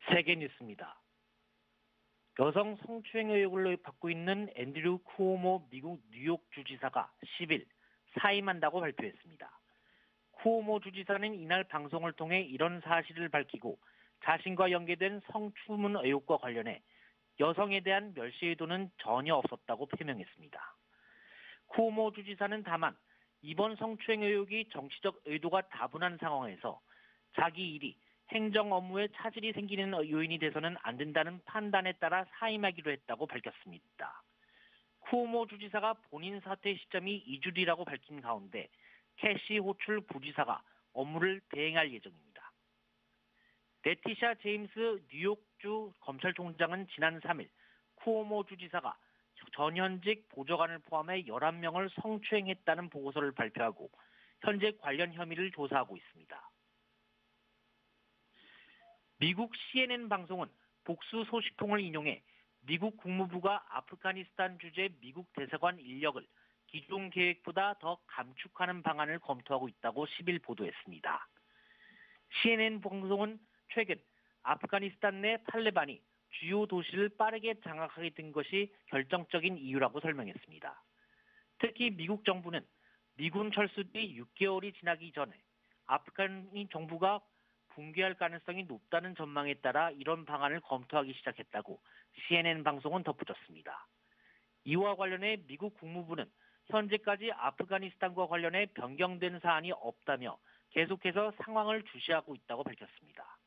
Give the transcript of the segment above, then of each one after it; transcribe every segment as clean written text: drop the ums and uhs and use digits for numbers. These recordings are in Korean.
세계 뉴스입니다. 여성 성추행 의혹을 받고 있는 앤드류 쿠오모 미국 뉴욕 주지사가 10일 사임한다고 발표했습니다. 쿠오모 주지사는 이날 방송을 통해 이런 사실을 밝히고 자신과 연계된 성추문 의혹과 관련해 여성에 대한 멸시 의도는 전혀 없었다고 표명했습니다. 쿠오모 주지사는 다만 이번 성추행 의혹이 정치적 의도가 다분한 상황에서 자기 일이 행정 업무에 차질이 생기는 요인이 돼서는 안 된다는 판단에 따라 사임하기로 했다고 밝혔습니다. 쿠오모 주지사가 본인 사퇴 시점이 2주뒤라고 밝힌 가운데 캐시 호출 부지사가 업무를 대행할 예정입니다. 레티샤 제임스 뉴욕주 검찰총장은 지난 3일 쿠오모 주지사가 전현직 보좌관을 포함해 11명을 성추행했다는 보고서를 발표하고 현재 관련 혐의를 조사하고 있습니다. 미국 CNN 방송은 복수 소식통을 인용해 미국 국무부가 아프가니스탄 주재 미국 대사관 인력을 기존 계획보다 더 감축하는 방안을 검토하고 있다고 10일 보도했습니다. CNN 방송은 최근 아프가니스탄 내 탈레반이 주요 도시를 빠르게 장악하게 된 것이 결정적인 이유라고 설명했습니다. 특히 미국 정부는 미군 철수 뒤 6개월이 지나기 전에 아프간 정부가 붕괴할 가능성이 높다는 전망에 따라 이런 방안을 검토하기 시작했다고 CNN 방송은 덧붙였습니다. 이와 관련해 미국 국무부는 현재까지 아프가니스탄과 관련해 변경된 사안이 없다며 계속해서 상황을 주시하고 있다고 밝혔습니다.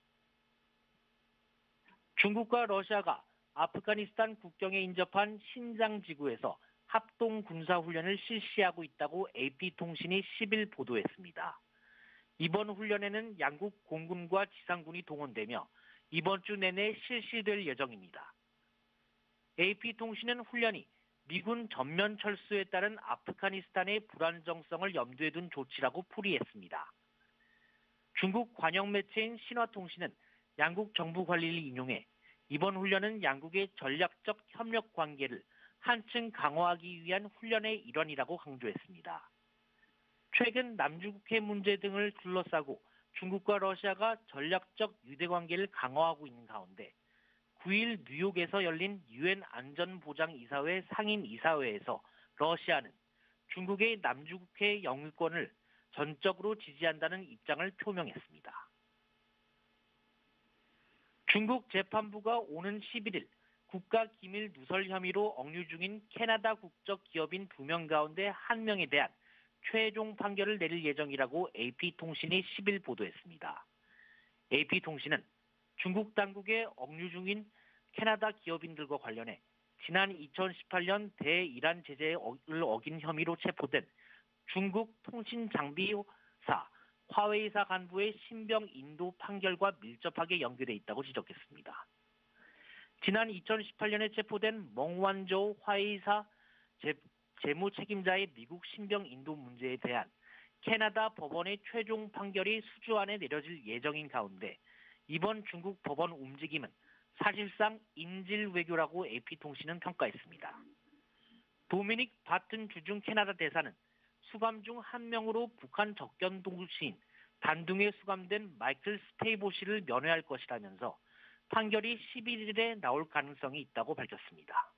중국과 러시아가 아프가니스탄 국경에 인접한 신장 지구에서 합동 군사훈련을 실시하고 있다고 AP통신이 10일 보도했습니다. 이번 훈련에는 양국 공군과 지상군이 동원되며 이번 주 내내 실시될 예정입니다. AP통신은 훈련이 미군 전면 철수에 따른 아프가니스탄의 불안정성을 염두에 둔 조치라고 풀이했습니다. 중국 관영 매체인 신화통신은 양국 정부 관리를 인용해 이번 훈련은 양국의 전략적 협력 관계를 한층 강화하기 위한 훈련의 일환이라고 강조했습니다. 최근 남중국해 문제 등을 둘러싸고 중국과 러시아가 전략적 유대관계를 강화하고 있는 가운데 9일 뉴욕에서 열린 유엔 안전보장이사회 상임이사회에서 러시아는 중국의 남중국해 영유권을 전적으로 지지한다는 입장을 표명했습니다. 중국 재판부가 오는 11일 국가기밀 누설 혐의로 억류 중인 캐나다 국적 기업인 2명 가운데 1명에 대한 최종 판결을 내릴 예정이라고 AP통신이 10일 보도했습니다. AP통신은 중국 당국의 억류 중인 캐나다 기업인들과 관련해 지난 2018년 대이란 제재를 어긴 혐의로 체포된 중국 통신장비사 화웨이사 간부의 신병 인도 판결과 밀접하게 연계돼 있다고 지적했습니다. 지난 2018년에 체포된 멍완조 화웨이사 재무 책임자의 미국 신병 인도 문제에 대한 캐나다 법원의 최종 판결이 수주 안에 내려질 예정인 가운데 이번 중국 법원 움직임은 사실상 인질 외교라고 AP통신은 평가했습니다. 도미닉 바튼 주중 캐나다 대사는 수감 중 1명으로 북한 접견 동시인 단둥에 수감된 마이클 스테이보 씨를 면회할 것이라면서 판결이 11일에 나올 가능성이 있다고 밝혔습니다.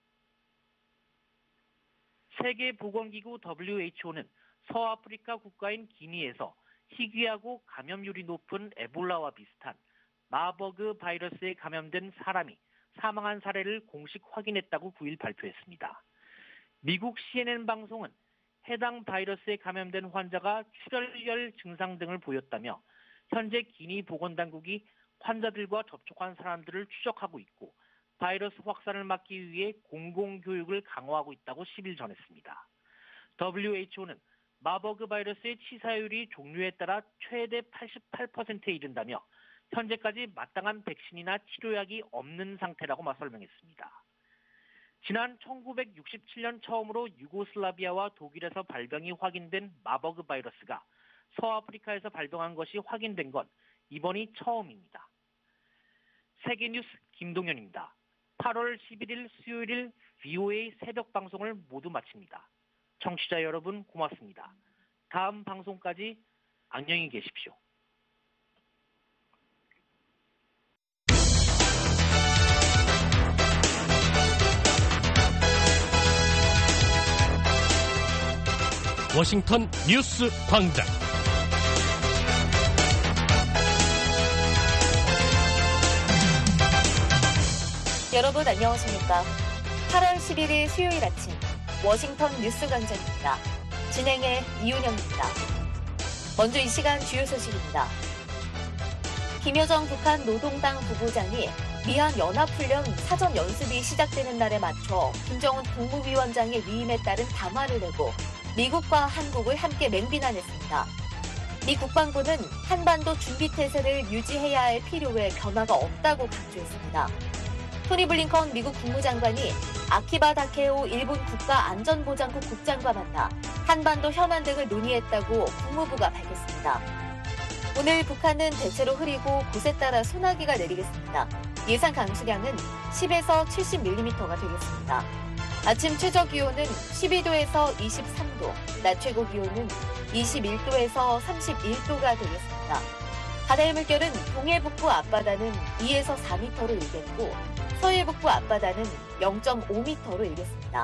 세계보건기구 WHO는 서아프리카 국가인 기니에서 희귀하고 감염률이 높은 에볼라와 비슷한 마버그 바이러스에 감염된 사람이 사망한 사례를 공식 확인했다고 9일 발표했습니다. 미국 CNN 방송은 해당 바이러스에 감염된 환자가 출혈 증상 등을 보였다며 현재 기니 보건당국이 환자들과 접촉한 사람들을 추적하고 있고 바이러스 확산을 막기 위해 공공교육을 강화하고 있다고 10일 전했습니다. WHO는 마버그 바이러스의 치사율이 종류에 따라 최대 88%에 이른다며 현재까지 마땅한 백신이나 치료약이 없는 상태라고 설명했습니다. 지난 1967년 처음으로 유고슬라비아와 독일에서 발병이 확인된 마버그 바이러스가 서아프리카에서 발병한 것이 확인된 건 이번이 처음입니다. 세계뉴스 김동현입니다. 8월 11일 수요일 VOA 새벽 방송을 모두 마칩니다. 청취자 여러분 고맙습니다. 다음 방송까지 안녕히 계십시오. 워싱턴 뉴스 광장. 여러분 안녕하십니까? 8월 11일 수요일 아침 워싱턴 뉴스 광장입니다. 진행의 이윤영입니다. 먼저 이 시간 주요 소식입니다. 김여정 북한 노동당 부부장이 미한 연합훈련 사전 연습이 시작되는 날에 맞춰 김정은 국무위원장의 위임에 따른 담화를 내고 미국과 한국을 함께 맹비난했습니다. 미 국방부는 한반도 준비태세를 유지해야 할 필요에 변화가 없다고 강조했습니다. 토니 블링컨 미국 국무장관이 아키바 다케오 일본 국가안전보장국 국장과 만나 한반도 현안 등을 논의했다고 국무부가 밝혔습니다. 오늘 북한은 대체로 흐리고 곳에 따라 소나기가 내리겠습니다. 예상 강수량은 10에서 70mm가 되겠습니다. 아침 최저기온은 12도에서 23도, 낮 최고기온은 21도에서 31도가 되겠습니다. 바다의 물결은 동해북부 앞바다는 2에서 4m로 일겠고 서해북부 앞바다는 0.5m로 일겠습니다.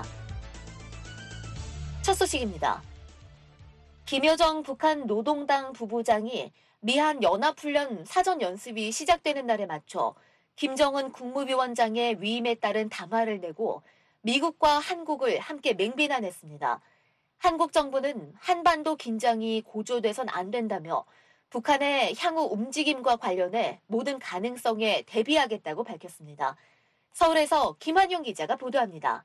첫 소식입니다. 김여정 북한 노동당 부부장이 미한 연합훈련 사전 연습이 시작되는 날에 맞춰 김정은 국무위원장의 위임에 따른 담화를 내고 미국과 한국을 함께 맹비난했습니다. 한국 정부는 한반도 긴장이 고조돼선 안 된다며 북한의 향후 움직임과 관련해 모든 가능성에 대비하겠다고 밝혔습니다. 서울에서 김한용 기자가 보도합니다.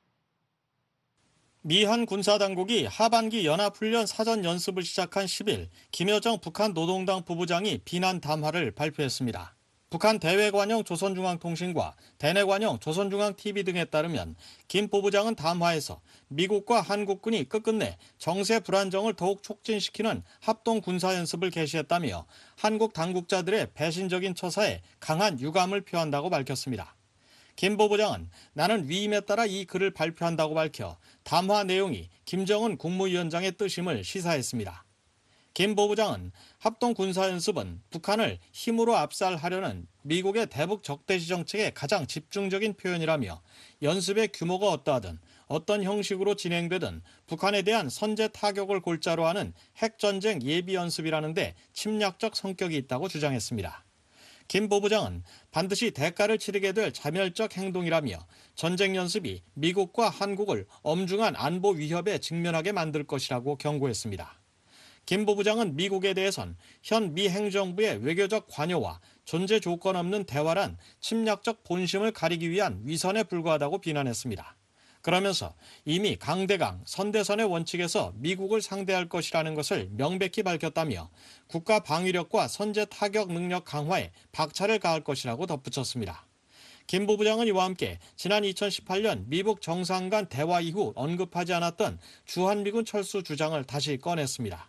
미한 군사당국이 하반기 연합훈련 사전 연습을 시작한 10일 김여정 북한 노동당 부부장이 비난 담화를 발표했습니다. 북한 대외관용 조선중앙통신과 대내관용 조선중앙TV 등에 따르면 김 부부장은 담화에서 미국과 한국군이 끝끝내 정세 불안정을 더욱 촉진시키는 합동 군사연습을 개시했다며 한국 당국자들의 배신적인 처사에 강한 유감을 표한다고 밝혔습니다. 김 부부장은 나는 위임에 따라 이 글을 발표한다고 밝혀 담화 내용이 김정은 국무위원장의 뜻임을 시사했습니다. 김 부부장은 합동 군사연습은 북한을 힘으로 압살하려는 미국의 대북 적대시 정책의 가장 집중적인 표현이라며 연습의 규모가 어떠하든 어떤 형식으로 진행되든 북한에 대한 선제 타격을 골자로 하는 핵전쟁 예비 연습이라는데 침략적 성격이 있다고 주장했습니다. 김 부부장은 반드시 대가를 치르게 될 자멸적 행동이라며 전쟁 연습이 미국과 한국을 엄중한 안보 위협에 직면하게 만들 것이라고 경고했습니다. 김 부부장은 미국에 대해선 현 미 행정부의 외교적 관여와 존재 조건 없는 대화란 침략적 본심을 가리기 위한 위선에 불과하다고 비난했습니다. 그러면서 이미 강대강, 선대선의 원칙에서 미국을 상대할 것이라는 것을 명백히 밝혔다며 국가 방위력과 선제 타격 능력 강화에 박차를 가할 것이라고 덧붙였습니다. 김 부부장은 이와 함께 지난 2018년 미북 정상 간 대화 이후 언급하지 않았던 주한미군 철수 주장을 다시 꺼냈습니다.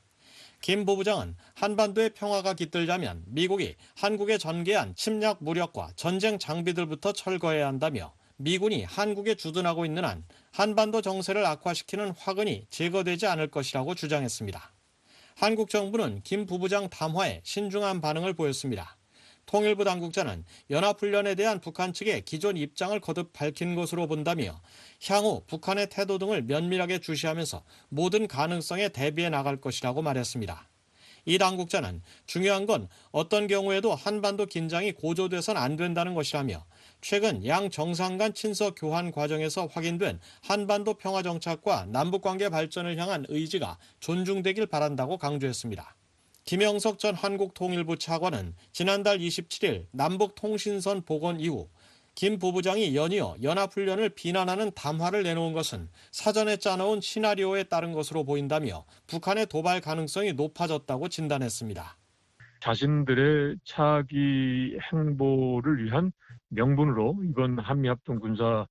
김 부부장은 한반도의 평화가 깃들자면 미국이 한국에 전개한 침략 무력과 전쟁 장비들부터 철거해야 한다며 미군이 한국에 주둔하고 있는 한 한반도 정세를 악화시키는 화근이 제거되지 않을 것이라고 주장했습니다. 한국 정부는 김 부부장 담화에 신중한 반응을 보였습니다. 통일부 당국자는 연합훈련에 대한 북한 측의 기존 입장을 거듭 밝힌 것으로 본다며 향후 북한의 태도 등을 면밀하게 주시하면서 모든 가능성에 대비해 나갈 것이라고 말했습니다. 이 당국자는 중요한 건 어떤 경우에도 한반도 긴장이 고조돼선 안 된다는 것이라며 최근 양 정상 간 친서 교환 과정에서 확인된 한반도 평화 정착과 남북관계 발전을 향한 의지가 존중되길 바란다고 강조했습니다. 김영석 전 한국통일부 차관은 지난달 27일 남북통신선 복원 이후 김 부부장이 연이어 연합훈련을 비난하는 담화를 내놓은 것은 사전에 짜놓은 시나리오에 따른 것으로 보인다며 북한의 도발 가능성이 높아졌다고 진단했습니다. 자신들의 차기 행보를 위한 명분으로 이번 한미합동 군사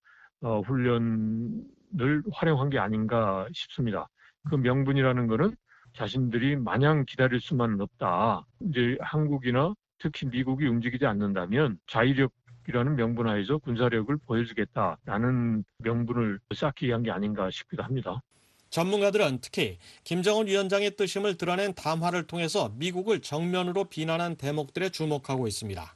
훈련을 활용한 게 아닌가 싶습니다. 그 명분이라는 것은 자신들이 마냥 기다릴 수만은 없다. 이제 한국이나 특히 미국이 움직이지 않는다면 자위력이라는 명분 하에서 군사력을 보여주겠다라는 명분을 쌓기 위한 게 아닌가 싶기도 합니다. 전문가들은 특히 김정은 위원장의 뜻임을 드러낸 담화를 통해서 미국을 정면으로 비난한 대목들에 주목하고 있습니다.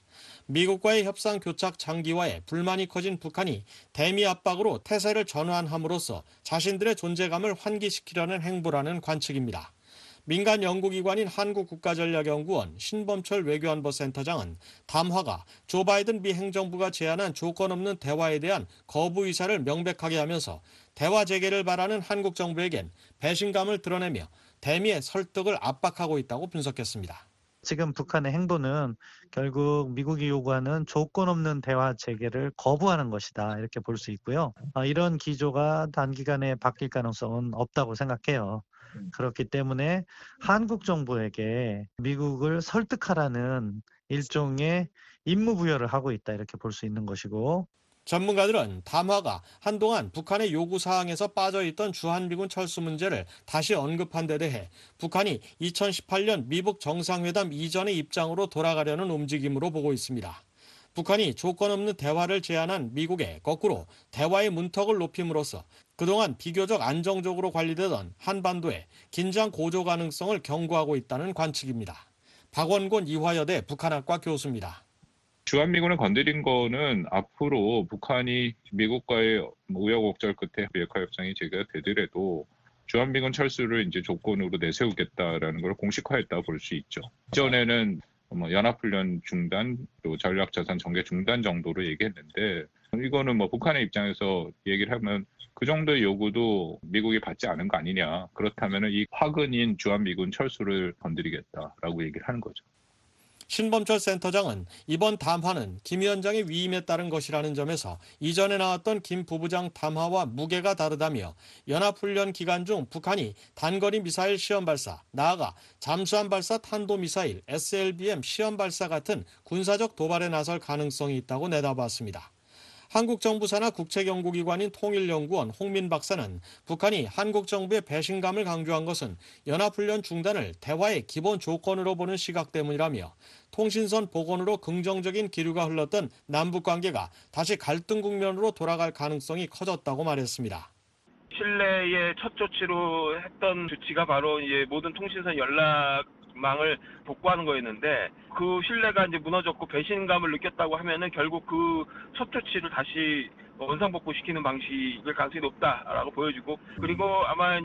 미국과의 협상 교착 장기화에 불만이 커진 북한이 대미 압박으로 태세를 전환함으로써 자신들의 존재감을 환기시키려는 행보라는 관측입니다. 민간 연구기관인 한국국가전략연구원 신범철 외교안보센터장은 담화가 조 바이든 미 행정부가 제안한 조건 없는 대화에 대한 거부 의사를 명백하게 하면서 대화 재개를 바라는 한국 정부에겐 배신감을 드러내며 대미의 설득을 압박하고 있다고 분석했습니다. 지금 북한의 행보는 결국 미국이 요구하는 조건 없는 대화 재개를 거부하는 것이다, 이렇게 볼 수 있고요. 이런 기조가 단기간에 바뀔 가능성은 없다고 생각해요. 그렇기 때문에 한국 정부에게 미국을 설득하라는 일종의 임무 부여를 하고 있다, 이렇게 볼 수 있는 것이고, 전문가들은 담화가 한동안 북한의 요구사항에서 빠져있던 주한미군 철수 문제를 다시 언급한 데 대해 북한이 2018년 미북 정상회담 이전의 입장으로 돌아가려는 움직임으로 보고 있습니다. 북한이 조건 없는 대화를 제안한 미국에 거꾸로 대화의 문턱을 높임으로써 그동안 비교적 안정적으로 관리되던 한반도의 긴장 고조 가능성을 경고하고 있다는 관측입니다. 박원곤 이화여대 북한학과 교수입니다. 주한미군을 건드린 거는 앞으로 북한이 미국과의 우여곡절 끝에 비핵화 협상이 재개되더라도 주한미군 철수를 이제 조건으로 내세우겠다라는 걸 공식화했다 볼 수 있죠. 이전에는 연합훈련 중단, 또 전략자산 전개 중단 정도로 얘기했는데 이거는 북한의 입장에서 얘기를 하면 그 정도의 요구도 미국이 받지 않은 거 아니냐. 그렇다면 이 화근인 주한미군 철수를 건드리겠다라고 얘기를 하는 거죠. 신범철 센터장은 이번 담화는 김 위원장의 위임에 따른 것이라는 점에서 이전에 나왔던 김 부부장 담화와 무게가 다르다며 연합훈련 기간 중 북한이 단거리 미사일 시험 발사, 나아가 잠수함 발사 탄도미사일, SLBM 시험 발사 같은 군사적 도발에 나설 가능성이 있다고 내다봤습니다. 한국 정부 산하 국책연구기관인 통일연구원 홍민 박사는 북한이 한국 정부의 배신감을 강조한 것은 연합훈련 중단을 대화의 기본 조건으로 보는 시각 때문이라며 통신선 복원으로 긍정적인 기류가 흘렀던 남북관계가 다시 갈등 국면으로 돌아갈 가능성이 커졌다고 말했습니다. 신뢰의 첫 조치로 했던 조치가 바로 이제 모든 통신선 연락망을 복구하는 거였는데 그 신뢰가 이제 무너졌고 배신감을 느꼈다고 하면은 결국 그 첫 조치를 다시 원상복구시키는 방식일 가능성이 높다라고 보여지고, 그리고 아마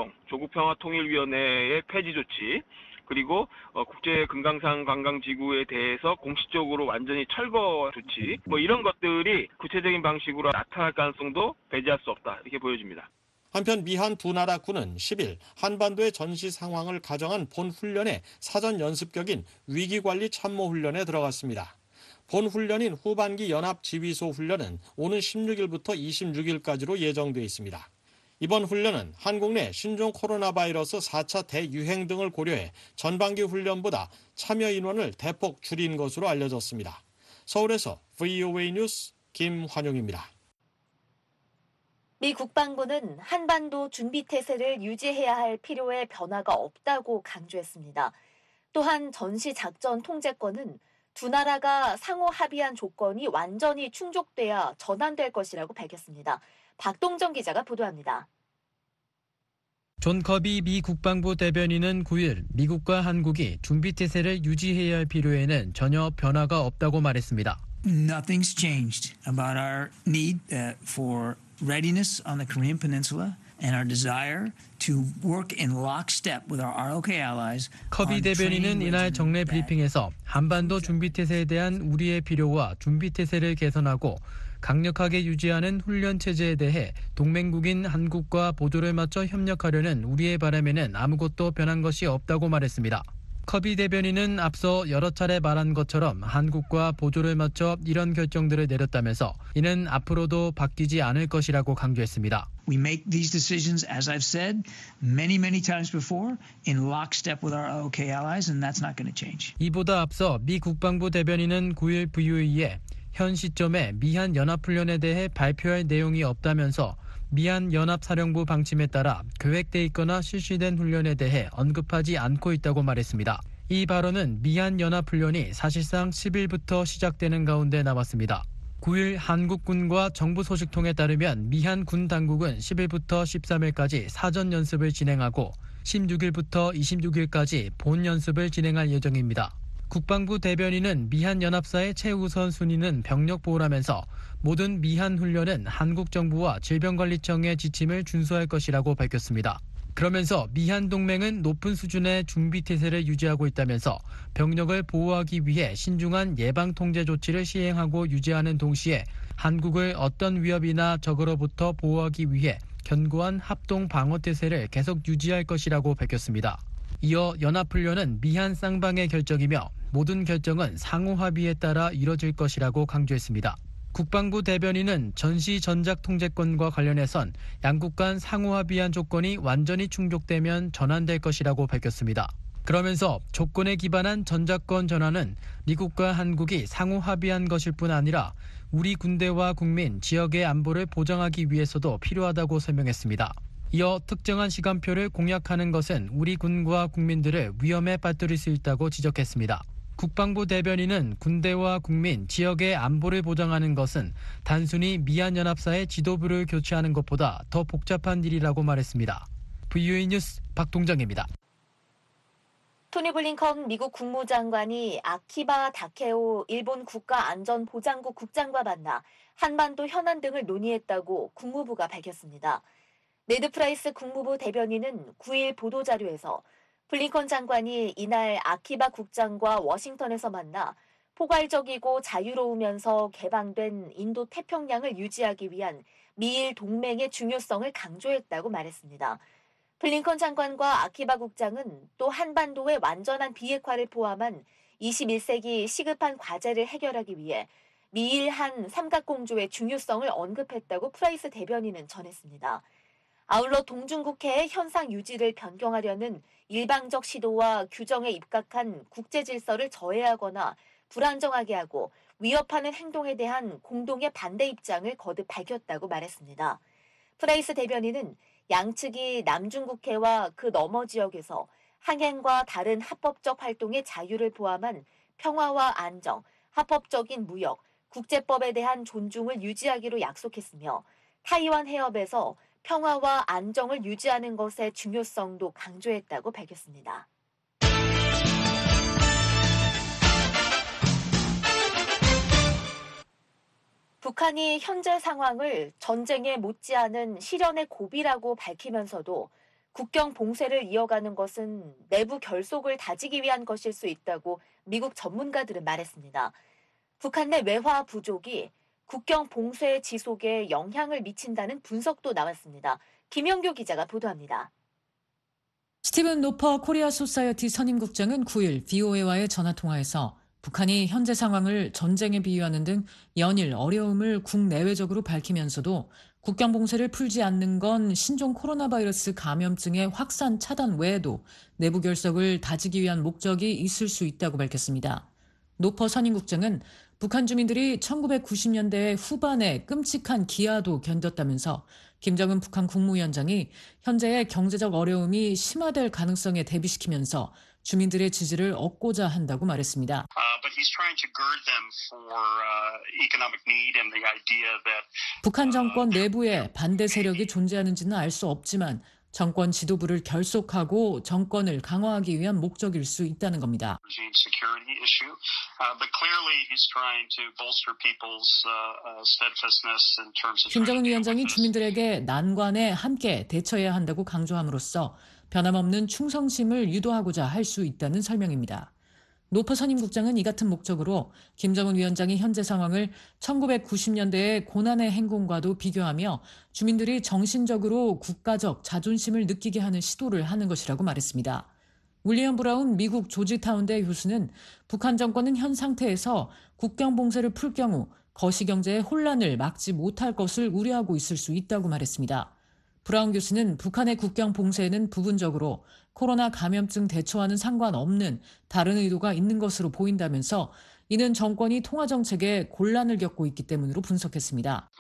조국평화통일위원회의 폐지 조치, 그리고 국제 금강산 관광지구에 대해서 공식적으로 완전히 철거 조치, 이런 것들이 구체적인 방식으로 나타날 가능성도 배제할 수 없다, 이렇게 보여집니다. 한편 미한 두 나라 군은 10일 한반도의 전시 상황을 가정한 본 훈련의 사전 연습격인 위기관리 참모 훈련에 들어갔습니다. 본 훈련인 후반기 연합 지휘소 훈련은 오는 16일부터 26일까지로 예정돼 있습니다. 이번 훈련은 한국 내 신종 코로나 바이러스 4차 대유행 등을 고려해 전반기 훈련보다 참여 인원을 대폭 줄인 것으로 알려졌습니다. 서울에서 VOA 뉴스 김환용입니다. 미 국방부는 한반도 준비태세를 유지해야 할 필요에 변화가 없다고 강조했습니다. 또한 전시작전 통제권은 두 나라가 상호 합의한 조건이 완전히 충족돼야 전환될 것이라고 밝혔습니다. 박동정 기자가 보도합니다. 존 커비 미 국방부 대변인은 9일 미국과 한국이 준비태세를 유지해야 할 필요에는 전혀 변화가 없다고 말했습니다. Nothing's changed about our need for readiness on the Korean Peninsula and our desire to work in lockstep with our ROK allies. 커비 대변인은 이날 정례 브리핑에서 한반도 준비태세에 대한 우리의 필요와 준비태세를 개선하고 강력하게 유지하는 훈련 체제에 대해 동맹국인 한국과 보조를 맞춰 협력하려는 우리의 바람에는 아무것도 변한 것이 없다고 말했습니다. 커비 대변인은 앞서 여러 차례 말한 것처럼 한국과 보조를 맞춰 이런 결정들을 내렸다면서 이는 앞으로도 바뀌지 않을 것이라고 강조했습니다. We make these decisions, as I've said, many times before, in lockstep with our ROK allies, and that's not going to change. 이보다 앞서 미 국방부 대변인은 9일 VOA에 현 시점에 미한 연합훈련에 대해 발표할 내용이 없다면서 미한 연합사령부 방침에 따라 계획돼 있거나 실시된 훈련에 대해 언급하지 않고 있다고 말했습니다. 이 발언은 미한 연합훈련이 사실상 10일부터 시작되는 가운데 나왔습니다. 9일 한국군과 정부 소식통에 따르면 미한 군 당국은 10일부터 13일까지 사전 연습을 진행하고 16일부터 26일까지 본 연습을 진행할 예정입니다. 국방부 대변인은 미한 연합사의 최우선 순위는 병력 보호라면서 모든 미한 훈련은 한국 정부와 질병관리청의 지침을 준수할 것이라고 밝혔습니다. 그러면서 미한 동맹은 높은 수준의 준비 태세를 유지하고 있다면서 병력을 보호하기 위해 신중한 예방 통제 조치를 시행하고 유지하는 동시에 한국을 어떤 위협이나 적으로부터 보호하기 위해 견고한 합동 방어 태세를 계속 유지할 것이라고 밝혔습니다. 이어 연합훈련은 미한 쌍방의 결정이며 모든 결정은 상호 합의에 따라 이뤄질 것이라고 강조했습니다. 국방부 대변인은 전시 전작 통제권과 관련해선 양국 간 상호 합의한 조건이 완전히 충족되면 전환될 것이라고 밝혔습니다. 그러면서 조건에 기반한 전작권 전환은 미국과 한국이 상호 합의한 것일 뿐 아니라 우리 군대와 국민, 지역의 안보를 보장하기 위해서도 필요하다고 설명했습니다. 이어 특정한 시간표를 공약하는 것은 우리 군과 국민들을 위험에 빠뜨릴 수 있다고 지적했습니다. 국방부 대변인은 군대와 국민, 지역의 안보를 보장하는 것은 단순히 미한연합사의 지도부를 교체하는 것보다 더 복잡한 일이라고 말했습니다. VOA 뉴스 박동정입니다. 토니 블링컨 미국 국무장관이 아키바 다케오 일본 국가안전보장국 국장과 만나 한반도 현안 등을 논의했다고 국무부가 밝혔습니다. 네드 프라이스 국무부 대변인은 9일 보도자료에서 블링컨 장관이 이날 아키바 국장과 워싱턴에서 만나 포괄적이고 자유로우면서 개방된 인도 태평양을 유지하기 위한 미일 동맹의 중요성을 강조했다고 말했습니다. 블링컨 장관과 아키바 국장은 또 한반도의 완전한 비핵화를 포함한 21세기 시급한 과제를 해결하기 위해 미일 한 삼각공조의 중요성을 언급했다고 프라이스 대변인은 전했습니다. 아울러 동중국해의 현상 유지를 변경하려는 일방적 시도와 규정에 입각한 국제 질서를 저해하거나 불안정하게 하고 위협하는 행동에 대한 공동의 반대 입장을 거듭 밝혔다고 말했습니다. 프라이스 대변인은 양측이 남중국해와 그 너머 지역에서 항행과 다른 합법적 활동의 자유를 포함한 평화와 안정, 합법적인 무역, 국제법에 대한 존중을 유지하기로 약속했으며 타이완 해협에서 평화와 안정을 유지하는 것의 중요성도 강조했다고 밝혔습니다. 북한이 현재 상황을 전쟁에 못지않은 실현의 고비라고 밝히면서도 국경 봉쇄를 이어가는 것은 내부 결속을 다지기 위한 것일 수 있다고 미국 전문가들은 말했습니다. 북한 내 외화 부족이 국경 봉쇄 지속에 영향을 미친다는 분석도 나왔습니다. 김영교 기자가 보도합니다. 스티븐 노퍼 코리아 소사이어티 선임국장은 9일 VOA와의 전화통화에서 북한이 현재 상황을 전쟁에 비유하는 등 연일 어려움을 국내외적으로 밝히면서도 국경 봉쇄를 풀지 않는 건 신종 코로나 바이러스 감염증의 확산 차단 외에도 내부 결속을 다지기 위한 목적이 있을 수 있다고 밝혔습니다. 노퍼 선임국장은 북한 주민들이 1990년대 후반에 끔찍한 기아도 견뎠다면서 김정은 북한 국무위원장이 현재의 경제적 어려움이 심화될 가능성에 대비시키면서 주민들의 지지를 얻고자 한다고 말했습니다. 북한 정권 내부에 반대 세력이 존재하는지는 알 수 없지만 정권 지도부를 결속하고 정권을 강화하기 위한 목적일 수 있다는 겁니다. 김정은 위원장이 주민들에게 난관에 함께 대처해야 한다고 강조함으로써 변함없는 충성심을 유도하고자 할 수 있다는 설명입니다. 노퍼 선임국장은 이 같은 목적으로 김정은 위원장이 현재 상황을 1990년대의 고난의 행군과도 비교하며 주민들이 정신적으로 국가적 자존심을 느끼게 하는 시도를 하는 것이라고 말했습니다. 윌리엄 브라운 미국 조지타운대 교수는 북한 정권은 현 상태에서 국경 봉쇄를 풀 경우 거시경제의 혼란을 막지 못할 것을 우려하고 있을 수 있다고 말했습니다. 브라운 교수는 북한의 국경 봉쇄에는 부분적으로 코로나 감염증 대처와는 상관없는 다른 의도가 있는 것으로 보인다면서 이는 정권이 통화 정책에 곤란을 겪고 있기 때문으로 분석했습니다.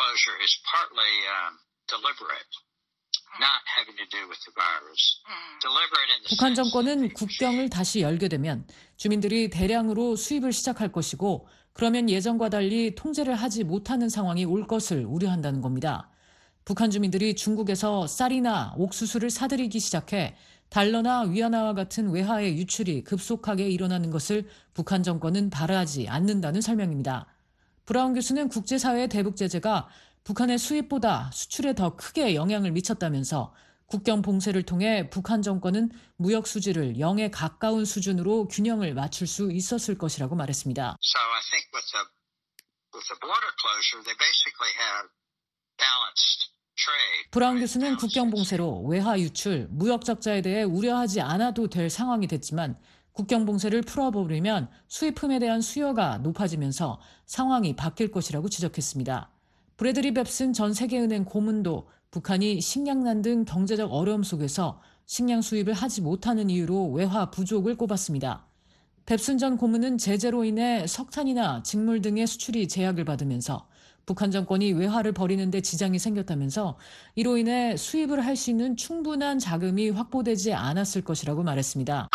북한 정권은 국경을 다시 열게 되면 주민들이 대량으로 수입을 시작할 것이고 그러면 예전과 달리 통제를 하지 못하는 상황이 올 것을 우려한다는 겁니다. 북한 주민들이 중국에서 쌀이나 옥수수를 사들이기 시작해 달러나 위안화와 같은 외화의 유출이 급속하게 일어나는 것을 북한 정권은 바라지 않는다는 설명입니다. 브라운 교수는 국제사회의 대북 제재가 북한의 수입보다 수출에 더 크게 영향을 미쳤다면서 국경 봉쇄를 통해 북한 정권은 무역 수지를 0에 가까운 수준으로 균형을 맞출 수 있었을 것이라고 말했습니다. So I think with the border closure, they basically have balanced trade. 브라운 교수는 국경 봉쇄로 외화 유출, 무역 적자에 대해 우려하지 않아도 될 상황이 됐지만 국경 봉쇄를 풀어버리면 수입품에 대한 수요가 높아지면서 상황이 바뀔 것이라고 지적했습니다. 브래드리 뱁슨 전 세계은행 고문도 북한이 식량난 등 경제적 어려움 속에서 식량 수입을 하지 못하는 이유로 외화 부족을 꼽았습니다. 뱁슨 전 고문은 제재로 인해 석탄이나 직물 등의 수출이 제약을 받으면서 북한 정권이 외화를 버리는 데 지장이 생겼다면서 이로 인해 수입을 할 수 있는 충분한 자금이 확보되지 않았을 것이라고 말했습니다.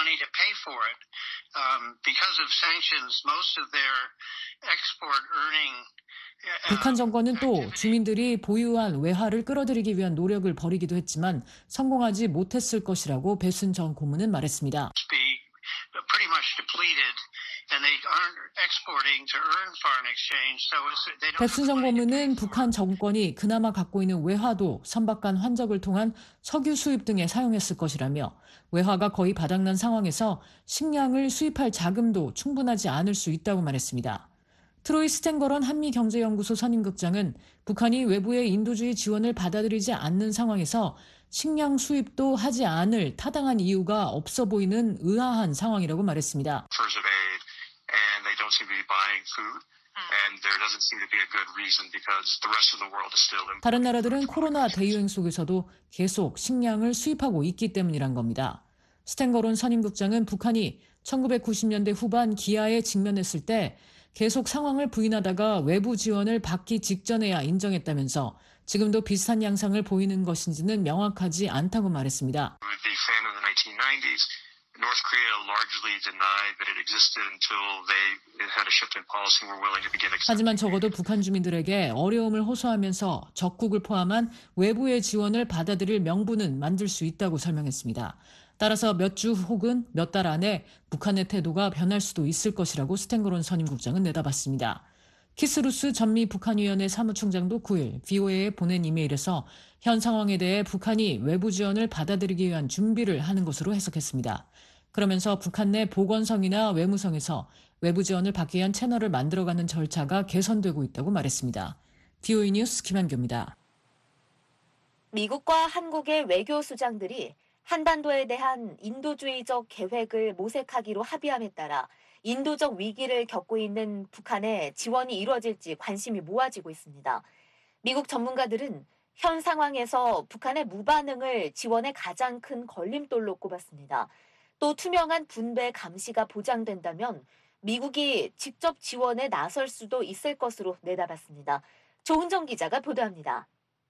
북한 정권은 또 주민들이 보유한 외화를 끌어들이기 위한 노력을 벌이기도 했지만 성공하지 못했을 것이라고 뱁슨 전 고문은 말했습니다. 뱁슨 전 고문은 북한 정권이 그나마 갖고 있는 외화도 선박간 환적을 통한 석유 수입 등에 사용했을 것이라며 외화가 거의 바닥난 상황에서 식량을 수입할 자금도 충분하지 않을 수 있다고 말했습니다. 트로이 스탠거런 한미경제연구소 선임국장은 북한이 외부의 인도주의 지원을 받아들이지 않는 상황에서 식량 수입도 하지 않을 타당한 이유가 없어 보이는 의아한 상황이라고 말했습니다. 다른 나라들은 코로나 대유행 속에서도 계속 식량을 수입하고 있기 때문이란 겁니다. 스탠거론 선임국장은 북한이 1990년대 후반 기아에 직면했을 때 계속 상황을 부인하다가 외부 지원을 받기 직전에야 인정했다면서 지금도 비슷한 양상을 보이는 것인지는 명확하지 않다고 말했습니다. 하지만 적어도 북한 주민들에게 어려움을 호소하면서 적국을 포함한 외부의 지원을 받아들일 명분은 만들 수 있다고 설명했습니다. 따라서 몇 주 혹은 몇 달 안에 북한의 태도가 변할 수도 있을 것이라고 스탠거론 선임국장은 내다봤습니다. 키스루스 전미 북한위원회 사무총장도 9일 VOA에 보낸 이메일에서 현 상황에 대해 북한이 외부 지원을 받아들이기 위한 준비를 하는 것으로 해석했습니다. 그러면서 북한 내 보건성이나 외무성에서 외부 지원을 받기 위한 채널을 만들어가는 절차가 개선되고 있다고 말했습니다. VOA 뉴스 김한교입니다. 미국과 한국의 외교 수장들이 한반도에 대한 인도주의적 계획을 모색하기로 합의함에 따라 인도적 위기를 겪고 있는 북한의 지원이 이루어질지 관심이 모아지고 있습니다. 미국 전문가들은 현 상황에서 북한의 무반응을 지원의 가장 큰 걸림돌로 꼽았습니다. 또 투명한 분배 감시가 보장된다면 미국이 직접 지원에 나설 수도 있을 것으로 내다봤습니다. 조은정 기자가 보도합니다.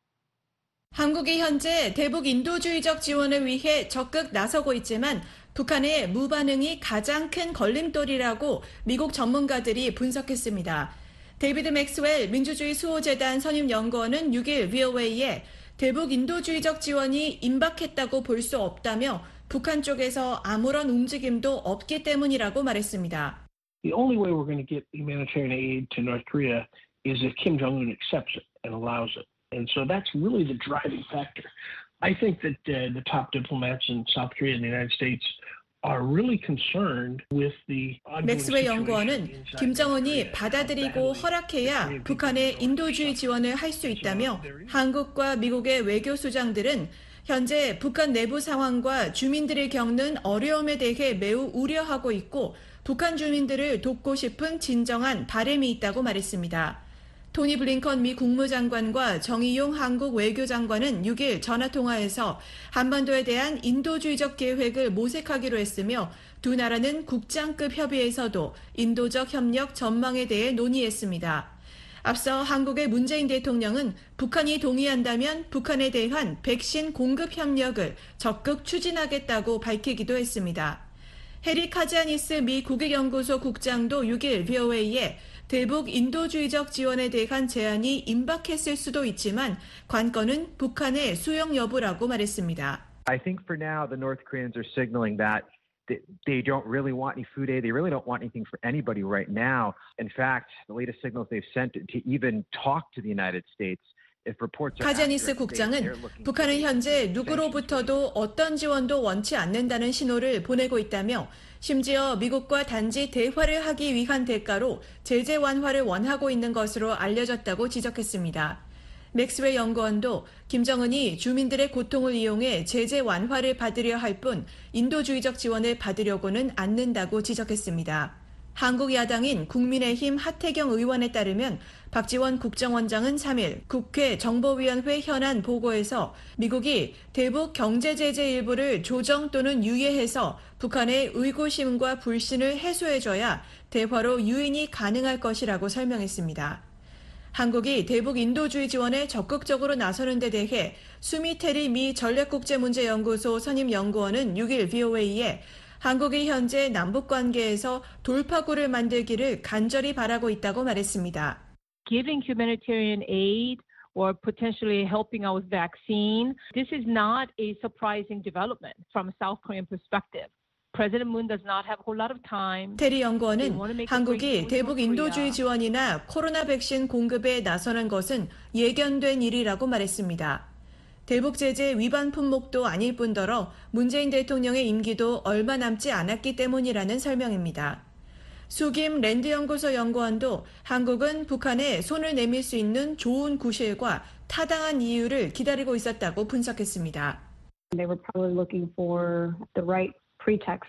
한국이 현재 대북 인도주의적 지원을 위해 적극 나서고 있지만 북한의 무반응이 가장 큰 걸림돌이라고 미국 전문가들이 분석했습니다. 데이비드 맥스웰 민주주의 수호재단 선임연구원은 6일 VOA에 대북 인도주의적 지원이 임박했다고 볼 수 없다며 북한 쪽에서 아무런 움직임도 없기 때문이라고 말했습니다. The only way we're going to get humanitarian aid to North Korea is if Kim Jong-un accepts it and allows it. And so that's really the driving factor. I think that the top diplomats in South Korea and the United States are really concerned with the 맥스웰 연구원은 김정은이 받아들이고 허락해야 북한의 인도주의 지원을 할 수 있다며 한국과 미국의 외교 수장들은 현재 북한 내부 상황과 주민들이 겪는 어려움에 대해 매우 우려하고 있고 북한 주민들을 돕고 싶은 진정한 바람이 있다고 말했습니다. 토니 블링컨 미 국무장관과 정의용 한국 외교장관은 6일 전화통화에서 한반도에 대한 인도주의적 계획을 모색하기로 했으며 두 나라는 국장급 협의에서도 인도적 협력 전망에 대해 논의했습니다. 앞서 한국의 문재인 대통령은 북한이 동의한다면 북한에 대한 백신 공급 협력을 적극 추진하겠다고 밝히기도 했습니다. 해리 카지아니스 미 국익연구소 국장도 6일 VOA에 대북 인도주의적 지원에 대한 제안이 임박했을 수도 있지만 관건은 북한의 수용 여부라고 말했습니다. I think for now the North Koreans are signaling that they don't really want any food aid. They really don't want anything for anybody right now. In fact, the latest signals they've sent to even talk to the United States. 카자니스 국장은 북한은 현재 누구로부터도 어떤 지원도 원치 않는다는 신호를 보내고 있다며 심지어 미국과 단지 대화를 하기 위한 대가로 제재 완화를 원하고 있는 것으로 알려졌다고 지적했습니다. 맥스웰 연구원도 김정은이 주민들의 고통을 이용해 제재 완화를 받으려 할 뿐 인도주의적 지원을 받으려고는 않는다고 지적했습니다. 한국 야당인 국민의힘 하태경 의원에 따르면 박지원 국정원장은 3일 국회 정보위원회 현안 보고에서 미국이 대북 경제 제재 일부를 조정 또는 유예해서 북한의 의구심과 불신을 해소해줘야 대화로 유인이 가능할 것이라고 설명했습니다. 한국이 대북 인도주의 지원에 적극적으로 나서는 데 대해 수미테리 미 전략국제문제연구소 선임연구원은 6일 VOA에 한국이 현재 남북관계에서 돌파구를 만들기를 간절히 바라고 있다고 말했습니다. Giving humanitarian aid or potentially helping out with vaccine, this is not a surprising development from a South Korean perspective. President Moon does not have a whole lot of time. 테리 연구원은 한국이 대북 인도주의 지원이나 코로나 백신 공급에 나서는 것은 예견된 일이라고 말했습니다. 대북 제재 위반 품목도 아닐 뿐더러 문재인 대통령의 임기도 얼마 남지 않았기 때문이라는 설명입니다. 수김 랜드연구소 연구원도 한국은 북한에 손을 내밀 수 있는 좋은 구실과 타당한 이유를 기다리고 있었다고 분석했습니다. They were probably looking for the right pretext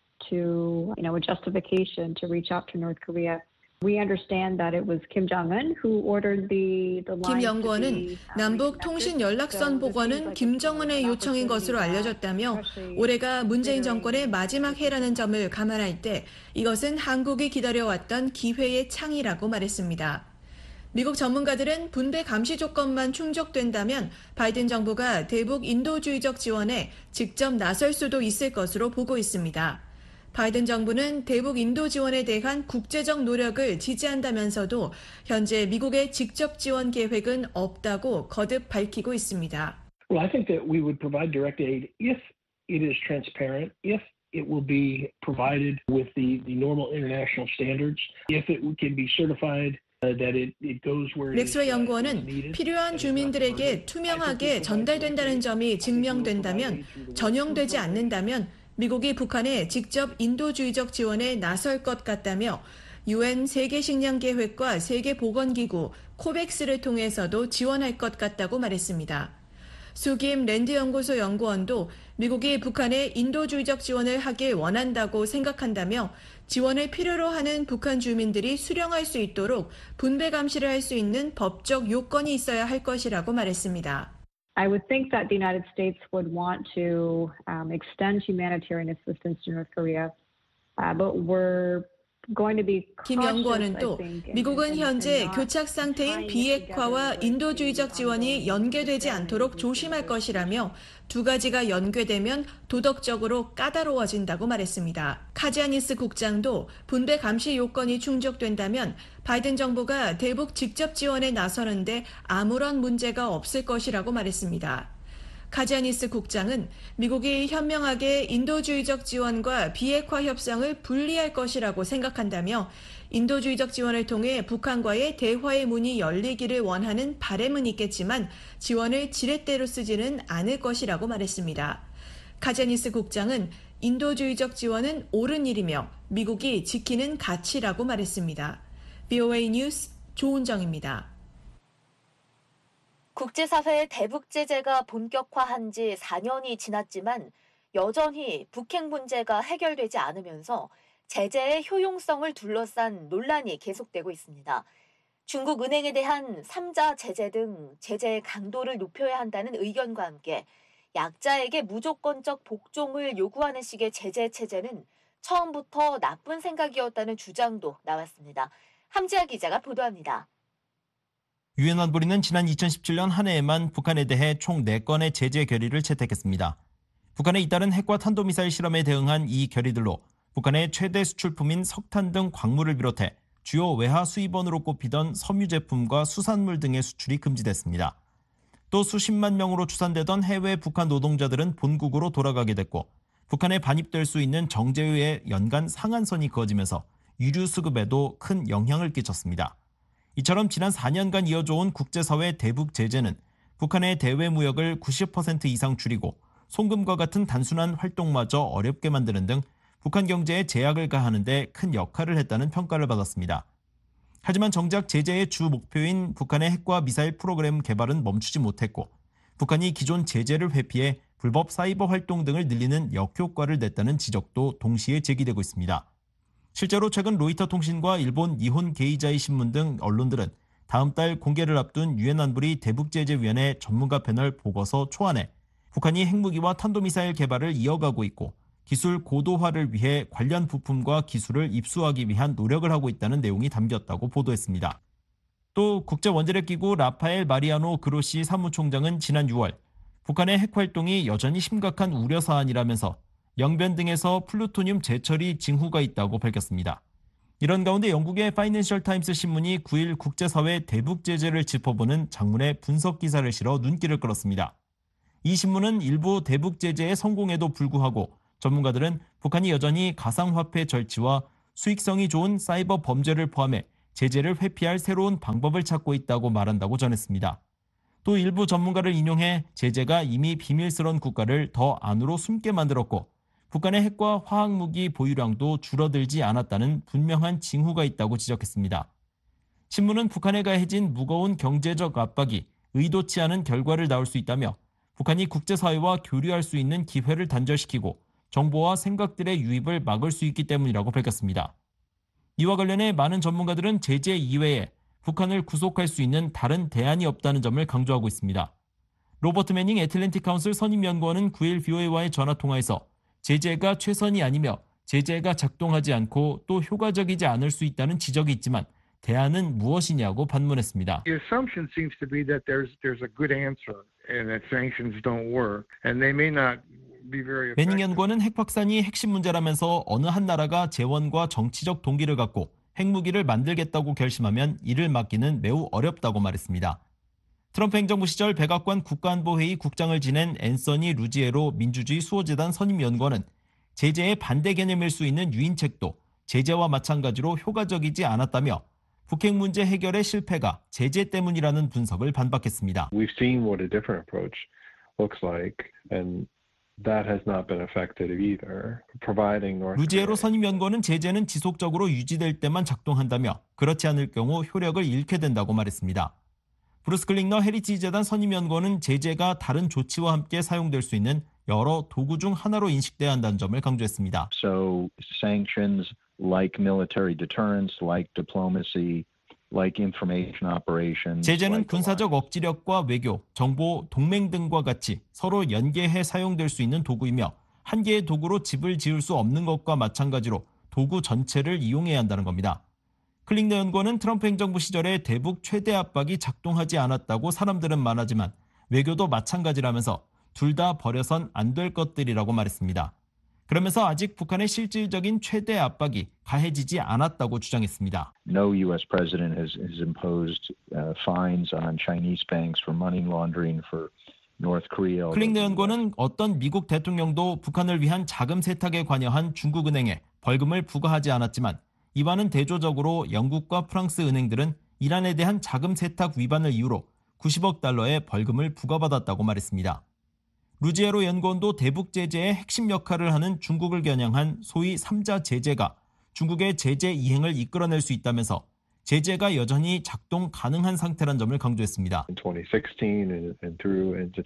to, a justification to reach out to North Korea. We understand that it was Kim Jong-un who ordered the 김 연구원은 남북 통신 연락선 복원은 김정은의 요청인 것으로 알려졌다며 올해가 문재인 정권의 마지막 해라는 점을 감안할 때 이것은 한국이 기다려왔던 기회의 창이라고 말했습니다. 미국 전문가들은 분배 감시 조건만 충족된다면 바이든 정부가 대북 인도주의적 지원에 직접 나설 수도 있을 것으로 보고 있습니다. 바이든 정부는 대북 인도 지원에 대한 국제적 노력을 지지한다면서도 현재 미국의 직접 지원 계획은 없다고 거듭 밝히고 있습니다. Well, I think that we would provide direct aid if it is transparent, if it will be provided with the normal international standards, if it can be certified. 맥스웰 연구원은 필요한 주민들에게 투명하게 전달된다는 점이 증명된다면 전용되지 않는다면 미국이 북한에 직접 인도주의적 지원에 나설 것 같다며 UN 세계식량계획과 세계보건기구 코백스를 통해서도 지원할 것 같다고 말했습니다. 수김 랜드연구소 연구원도 미국이 북한에 인도주의적 지원을 하길 원한다고 생각한다며 지원을 필요로 하는 북한 주민들이 수령할 수 있도록 분배 감시를 할 수 있는 법적 요건이 있어야 할 것이라고 말했습니다. I would think that the United States would want to extend humanitarian assistance to North Korea, but we're going to be 김 연구원은 또 미국은 현재 교착 상태인 비핵화와 인도주의적 지원이 연계되지 않도록 조심할 것이라며 두 가지가 연계되면 도덕적으로 까다로워진다고 말했습니다. 카지아니스 국장도 분배 감시 요건이 충족된다면 바이든 정부가 대북 직접 지원에 나서는데 아무런 문제가 없을 것이라고 말했습니다. 카지아니스 국장은 미국이 현명하게 인도주의적 지원과 비핵화 협상을 분리할 것이라고 생각한다며 인도주의적 지원을 통해 북한과의 대화의 문이 열리기를 원하는 바람은 있겠지만 지원을 지렛대로 쓰지는 않을 것이라고 말했습니다. 카지아니스 국장은 인도주의적 지원은 옳은 일이며 미국이 지키는 가치라고 말했습니다. VOA 뉴스 조은정입니다. 국제사회의 대북 제재가 본격화한 지 4년이 지났지만 여전히 북핵 문제가 해결되지 않으면서 제재의 효용성을 둘러싼 논란이 계속되고 있습니다. 중국 은행에 대한 3자 제재 등 제재의 강도를 높여야 한다는 의견과 함께 약자에게 무조건적 복종을 요구하는 식의 제재 체제는 처음부터 나쁜 생각이었다는 주장도 나왔습니다. 함지아 기자가 보도합니다. 유엔 안보리는 지난 2017년 한 해에만 북한에 대해 총 4건의 제재 결의를 채택했습니다. 북한에 잇따른 핵과 탄도미사일 실험에 대응한 이 결의들로 북한의 최대 수출품인 석탄 등 광물을 비롯해 주요 외화 수입원으로 꼽히던 섬유 제품과 수산물 등의 수출이 금지됐습니다. 또 수십만 명으로 추산되던 해외 북한 노동자들은 본국으로 돌아가게 됐고 북한에 반입될 수 있는 정제유의 연간 상한선이 그어지면서 유류 수급에도 큰 영향을 끼쳤습니다. 이처럼 지난 4년간 이어져온 국제사회 대북 제재는 북한의 대외 무역을 90% 이상 줄이고 송금과 같은 단순한 활동마저 어렵게 만드는 등 북한 경제에 제약을 가하는 데 큰 역할을 했다는 평가를 받았습니다. 하지만 정작 제재의 주 목표인 북한의 핵과 미사일 프로그램 개발은 멈추지 못했고 북한이 기존 제재를 회피해 불법 사이버 활동 등을 늘리는 역효과를 냈다는 지적도 동시에 제기되고 있습니다. 실제로 최근 로이터 통신과 일본 니혼 게이자이 신문 등 언론들은 다음 달 공개를 앞둔 유엔 안보리 대북제재위원회 전문가 패널 보고서 초안에 북한이 핵무기와 탄도미사일 개발을 이어가고 있고 기술 고도화를 위해 관련 부품과 기술을 입수하기 위한 노력을 하고 있다는 내용이 담겼다고 보도했습니다. 또 국제원자력기구 라파엘 마리아노 그로시 사무총장은 지난 6월 북한의 핵활동이 여전히 심각한 우려사안이라면서 영변 등에서 플루토늄 재처리 징후가 있다고 밝혔습니다. 이런 가운데 영국의 파이낸셜 타임스 신문이 9일 국제사회 대북 제재를 짚어보는 장문의 분석 기사를 실어 눈길을 끌었습니다. 이 신문은 일부 대북 제재에 성공에도 불구하고 전문가들은 북한이 여전히 가상화폐 절취와 수익성이 좋은 사이버 범죄를 포함해 제재를 회피할 새로운 방법을 찾고 있다고 말한다고 전했습니다. 또 일부 전문가를 인용해 제재가 이미 비밀스러운 국가를 더 안으로 숨게 만들었고 북한의 핵과 화학무기 보유량도 줄어들지 않았다는 분명한 징후가 있다고 지적했습니다. 신문은 북한에 가해진 무거운 경제적 압박이 의도치 않은 결과를 낳을 수 있다며 북한이 국제사회와 교류할 수 있는 기회를 단절시키고 정보와 생각들의 유입을 막을 수 있기 때문이라고 밝혔습니다. 이와 관련해 많은 전문가들은 제재 이외에 북한을 구속할 수 있는 다른 대안이 없다는 점을 강조하고 있습니다. 로버트 매닝 애틀랜틱 카운슬 선임연구원은 9일 VOA와의 전화통화에서 제재가 최선이 아니며 제재가 작동하지 않고 또 효과적이지 않을 수 있다는 지적이 있지만 대안은 무엇이냐고 반문했습니다. The assumption seems to be that there's a good answer and that sanctions don't work and they may not be very effective. 매닝 연구원은 핵 확산이 핵심 문제라면서 어느 한 나라가 재원과 정치적 동기를 갖고 핵무기를 만들겠다고 결심하면 이를 막기는 매우 어렵다고 말했습니다. 트럼프 행정부 시절 백악관 국가안보회의 국장을 지낸 앤서니 루지에로 민주주의 수호재단 선임연구원은 제재의 반대 개념일 수 있는 유인책도 제재와 마찬가지로 효과적이지 않았다며 북핵 문제 해결의 실패가 제재 때문이라는 분석을 반박했습니다. We've seen what a different approach looks like, and that has not been effective either. Providing North 루지에로 선임연구원은 제재는 지속적으로 유지될 때만 작동한다며 그렇지 않을 경우 효력을 잃게 된다고 말했습니다. 브루스 클링너 헤리티지 재단 선임연구원은 제재가 다른 조치와 함께 사용될 수 있는 여러 도구 중 하나로 인식돼야 한다는 점을 강조했습니다. So sanctions like military deterrence, like diplomacy, like information operations. 제재는 군사적 억지력과 외교, 정보, 동맹 등과 같이 서로 연계해 사용될 수 있는 도구이며 한 개의 도구로 집을 지을 수 없는 것과 마찬가지로 도구 전체를 이용해야 한다는 겁니다. 클링너 연구원은 트럼프 행정부 시절에 대북 최대 압박이 작동하지 않았다고 사람들은 말하지만 외교도 마찬가지라면서 둘 다 버려선 안 될 것들이라고 말했습니다. 그러면서 아직 북한의 실질적인 최대 압박이 가해지지 않았다고 주장했습니다. No U.S. president has imposed fines on Chinese banks for money laundering for North Korea. 클링너 연구원은 어떤 미국 대통령도 북한을 위한 자금 세탁에 관여한 중국은행에 벌금을 부과하지 않았지만 이와는 대조적으로 영국과 프랑스 은행들은 이란에 대한 자금 세탁 위반을 이유로 90억 달러의 벌금을 부과받았다고 말했습니다. 루지에로 연구원도 대북 제재의 핵심 역할을 하는 중국을 겨냥한 소위 3자 제재가 중국의 제재 이행을 이끌어낼 수 있다면서 제재가 여전히 작동 가능한 상태란 점을 강조했습니다. In 2016 and through into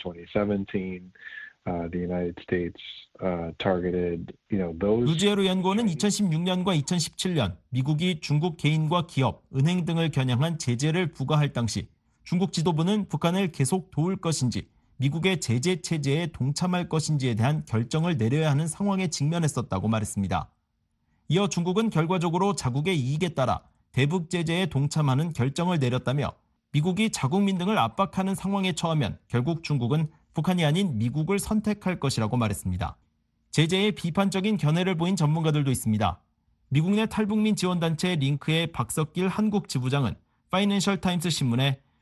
2017, the United States targeted, those. 루지에로 연구원은 2016년과 2017년 미국이 중국 개인과 기업, 은행 등을 겨냥한 제재를 부과할 당시 중국 지도부는 북한을 계속 도울 것인지 미국의 제재 체제에 동참할 것인지에 대한 결정을 내려야 하는 상황에 직면했었다고 말했습니다. 이어 중국은 결과적으로 자국의 이익에 따라 대북 제재에 동참하는 결정을 내렸다며 미국이 자국민 등을 압박하는 상황에 처하면 결국 중국은 북한이 아닌 미국을 선택할 것이라고 말했습니다. 제재에 비판적인 견해를 보인 전문가들도 있습니다. 미국 내 탈북민 지원단체 링크의 박석길 한국 지부장은 파이낸셜 타임스 신문에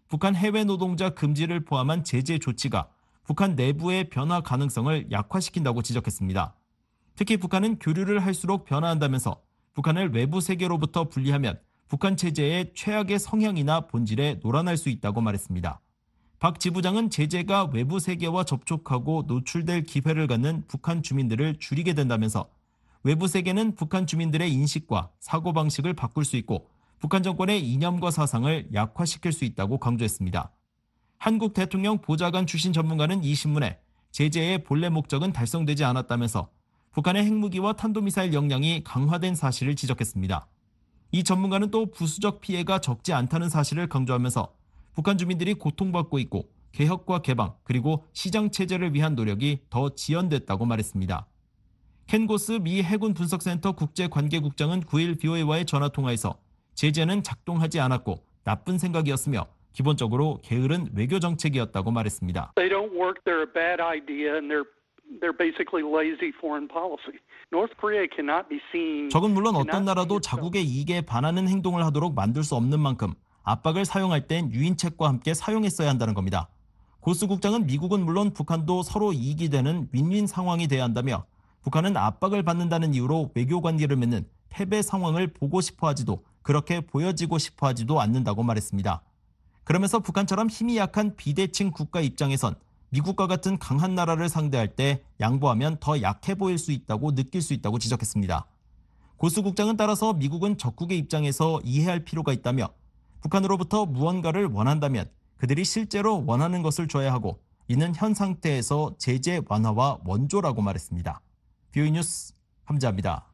북한 해외 노동자 금지를 포함한 제재 조치가 북한 내부의 변화 가능성을 약화시킨다고 지적했습니다. 특히 북한은 교류를 할수록 변화한다면서 북한을 외부 세계로부터 분리하면 북한 체제의 최악의 성향이나 본질에 놀아날 수 있다고 말했습니다. 박 지부장은 제재가 외부 세계와 접촉하고 노출될 기회를 갖는 북한 주민들을 줄이게 된다면서 외부 세계는 북한 주민들의 인식과 사고방식을 바꿀 수 있고 북한 정권의 이념과 사상을 약화시킬 수 있다고 강조했습니다. 한국 대통령 보좌관 출신 전문가는 이 신문에 제재의 본래 목적은 달성되지 않았다면서 북한의 핵무기와 탄도미사일 역량이 강화된 사실을 지적했습니다. 이 전문가는 또 부수적 피해가 적지 않다는 사실을 강조하면서 북한 주민들이 고통받고 있고 개혁과 개방 그리고 시장 체제를 위한 노력이 더 지연됐다고 말했습니다. 켄 고스 미 해군 분석센터 국제관계국장은 9일 VOA와의 전화통화에서 제재는 작동하지 않았고 나쁜 생각이었으며 기본적으로 게으른 외교 정책이었다고 말했습니다. They don't work. They're a bad idea and they're basically lazy foreign policy. North Korea cannot be seen. 적은 물론 어떤 나라도 자국의 이익에 반하는 행동을 하도록 만들 수 없는 만큼 압박을 사용할 땐 유인책과 함께 사용했어야 한다는 겁니다. 고스 국장은 미국은 물론 북한도 서로 이익이 되는 윈윈 상황이 돼야 한다며 북한은 압박을 받는다는 이유로 외교 관계를 맺는 패배 상황을 보고 싶어 하지도 그렇게 보여지고 싶어 하지도 않는다고 말했습니다. 그러면서 북한처럼 힘이 약한 비대칭 국가 입장에선 미국과 같은 강한 나라를 상대할 때 양보하면 더 약해 보일 수 있다고 느낄 수 있다고 지적했습니다. 고스 국장은 따라서 미국은 적국의 입장에서 이해할 필요가 있다며 북한으로부터 무언가를 원한다면 그들이 실제로 원하는 것을 줘야 하고 이는 현 상태에서 제재 완화와 원조라고 말했습니다. 뷰이 뉴스 함자입니다.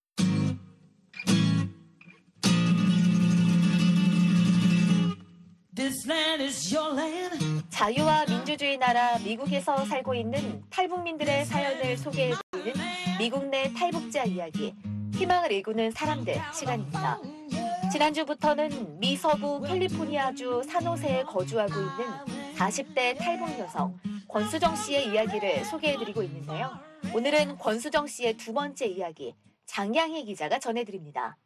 자유와 민주주의 나라 미국에서 살고 있는 탈북민들의 사연을 소개해드리는 미국 내 탈북자 이야기, 희망을 일구는 사람들 시간입니다. 지난주부터는 미 서부 캘리포니아주 산호세에 거주하고 있는 40대 탈북 여성 권수정 씨의 이야기를 소개해드리고 있는데요. 오늘은 권수정 씨의 두 번째 이야기, 장양희 기자가 전해드립니다.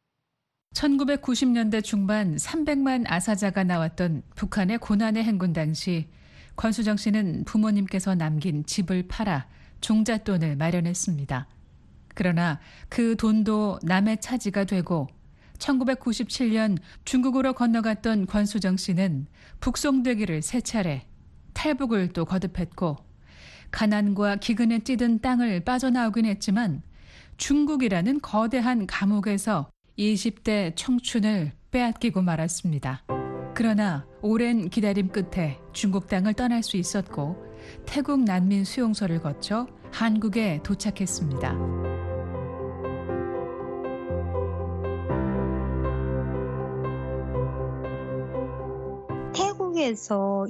1990년대 중반 300만 아사자가 나왔던 북한의 고난의 행군 당시 권수정 씨는 부모님께서 남긴 집을 팔아 종잣돈을 마련했습니다. 그러나 그 돈도 남의 차지가 되고 1997년 중국으로 건너갔던 권수정 씨는 북송되기를 세 차례, 탈북을 또 거듭했고 가난과 기근에 찌든 땅을 빠져나오긴 했지만 중국이라는 거대한 감옥에서 20대 청춘을 빼앗기고 말았습니다. 그러나 오랜 기다림 끝에 중국 땅을 떠날 수 있었고 태국 난민 수용소를 거쳐 한국에 도착했습니다. 태국에서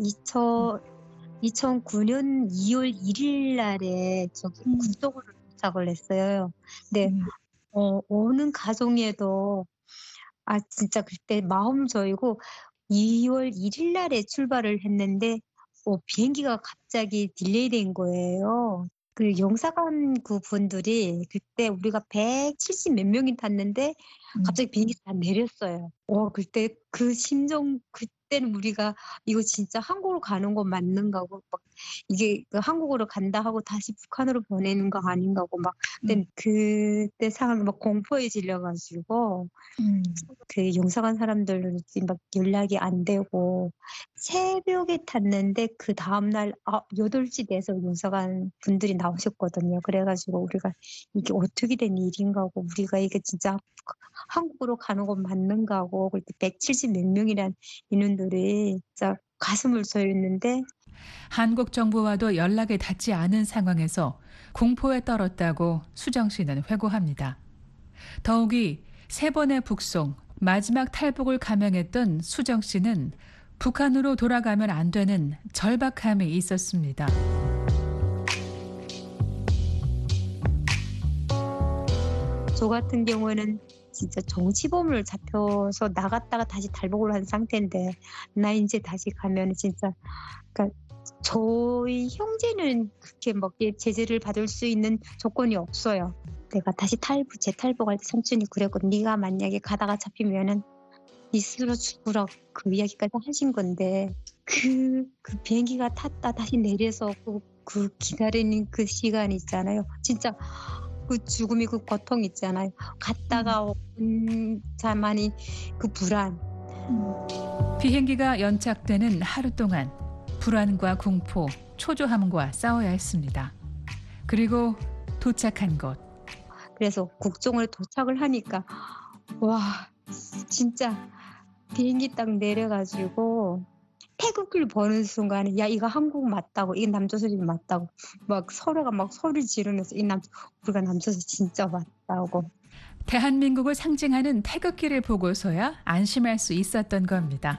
2009년 2월 1일 날에 국적으로 도착을 했어요. 네. 오는 가정에도 진짜 그때 마음 저이고 2월 1일 날에 출발을 했는데 비행기가 갑자기 딜레이된 거예요. 그 영사관 그 분들이 그때 우리가 170 몇 명이 탔는데 갑자기 비행기 다 내렸어요. 그때 그 심정 그때는 우리가 이거 진짜 한국으로 가는 거 맞는가 하고 막 이게 그 한국으로 간다 하고 다시 북한으로 보내는 거 아닌가 하고 막 그때 상황이 막 공포에 질려가지고 그 영사관 사람들 막 연락이 안 되고 새벽에 탔는데 그 다음날 8시 돼서 영사관 분들이 나오셨거든요. 그래가지고 우리가 이게 어떻게 된 일인가 하고 우리가 이게 진짜 한국으로 가는 거 맞는가 하고 그때 170 몇 명이란 인원들이 진짜 가슴을 저렸는데 한국 정부와도 연락이 닿지 않은 상황에서 공포에 떨었다고 수정 씨는 회고합니다. 더욱이 3번의 북송, 마지막 탈북을 감행했던 수정 씨는 북한으로 돌아가면 안 되는 절박함이 있었습니다. 저 같은 경우에는 진짜 정치범을 잡혀서 나갔다가 다시 탈북을 한 상태인데 나 이제 다시 가면 진짜 그러니까 저희 형제는 그렇게 막 제재를 받을 수 있는 조건이 없어요. 내가 다시 재탈북할 때 삼촌이 그랬거든. 네가 만약에 가다가 잡히면은 있으러 죽으라고 그 이야기까지 하신 건데 그 비행기가 탔다 다시 내려서 그 기다리는 그 시간 있잖아요. 진짜 그 죽음이 그 고통 있잖아요. 갔다가 온 자만이 그 불안. 비행기가 연착되는 하루 동안 불안과 공포, 초조함과 싸워야 했습니다. 그리고 도착한 곳. 그래서 국종을 도착을 하니까 와 진짜 비행기 딱 내려가지고 태극기를 보는 순간에 야 이거 한국 맞다고 이게 남조선이 맞다고 막 서로가 막 소리 지르면서 우리가 남조선 진짜 맞다고. 대한민국을 상징하는 태극기를 보고서야 안심할 수 있었던 겁니다.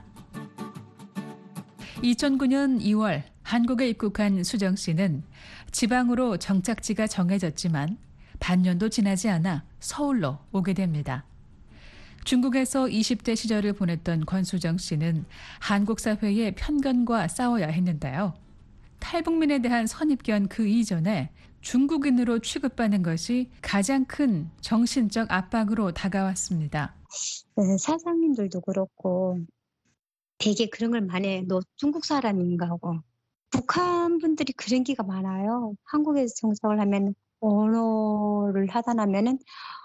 2009년 2월 한국에 입국한 수정 씨는 지방으로 정착지가 정해졌지만 반년도 지나지 않아 서울로 오게 됩니다. 중국에서 20대 시절을 보냈던 권수정 씨는 한국 사회의 편견과 싸워야 했는데요. 탈북민에 대한 선입견 그 이전에 중국인으로 취급받는 것이 가장 큰 정신적 압박으로 다가왔습니다. 사장님들도 그렇고 되게 그런 걸 많이 해. 너 중국 사람인가 하고. 북한 분들이 그런 기가 많아요. 한국에서 정착을 하면 언어를 하다 나면은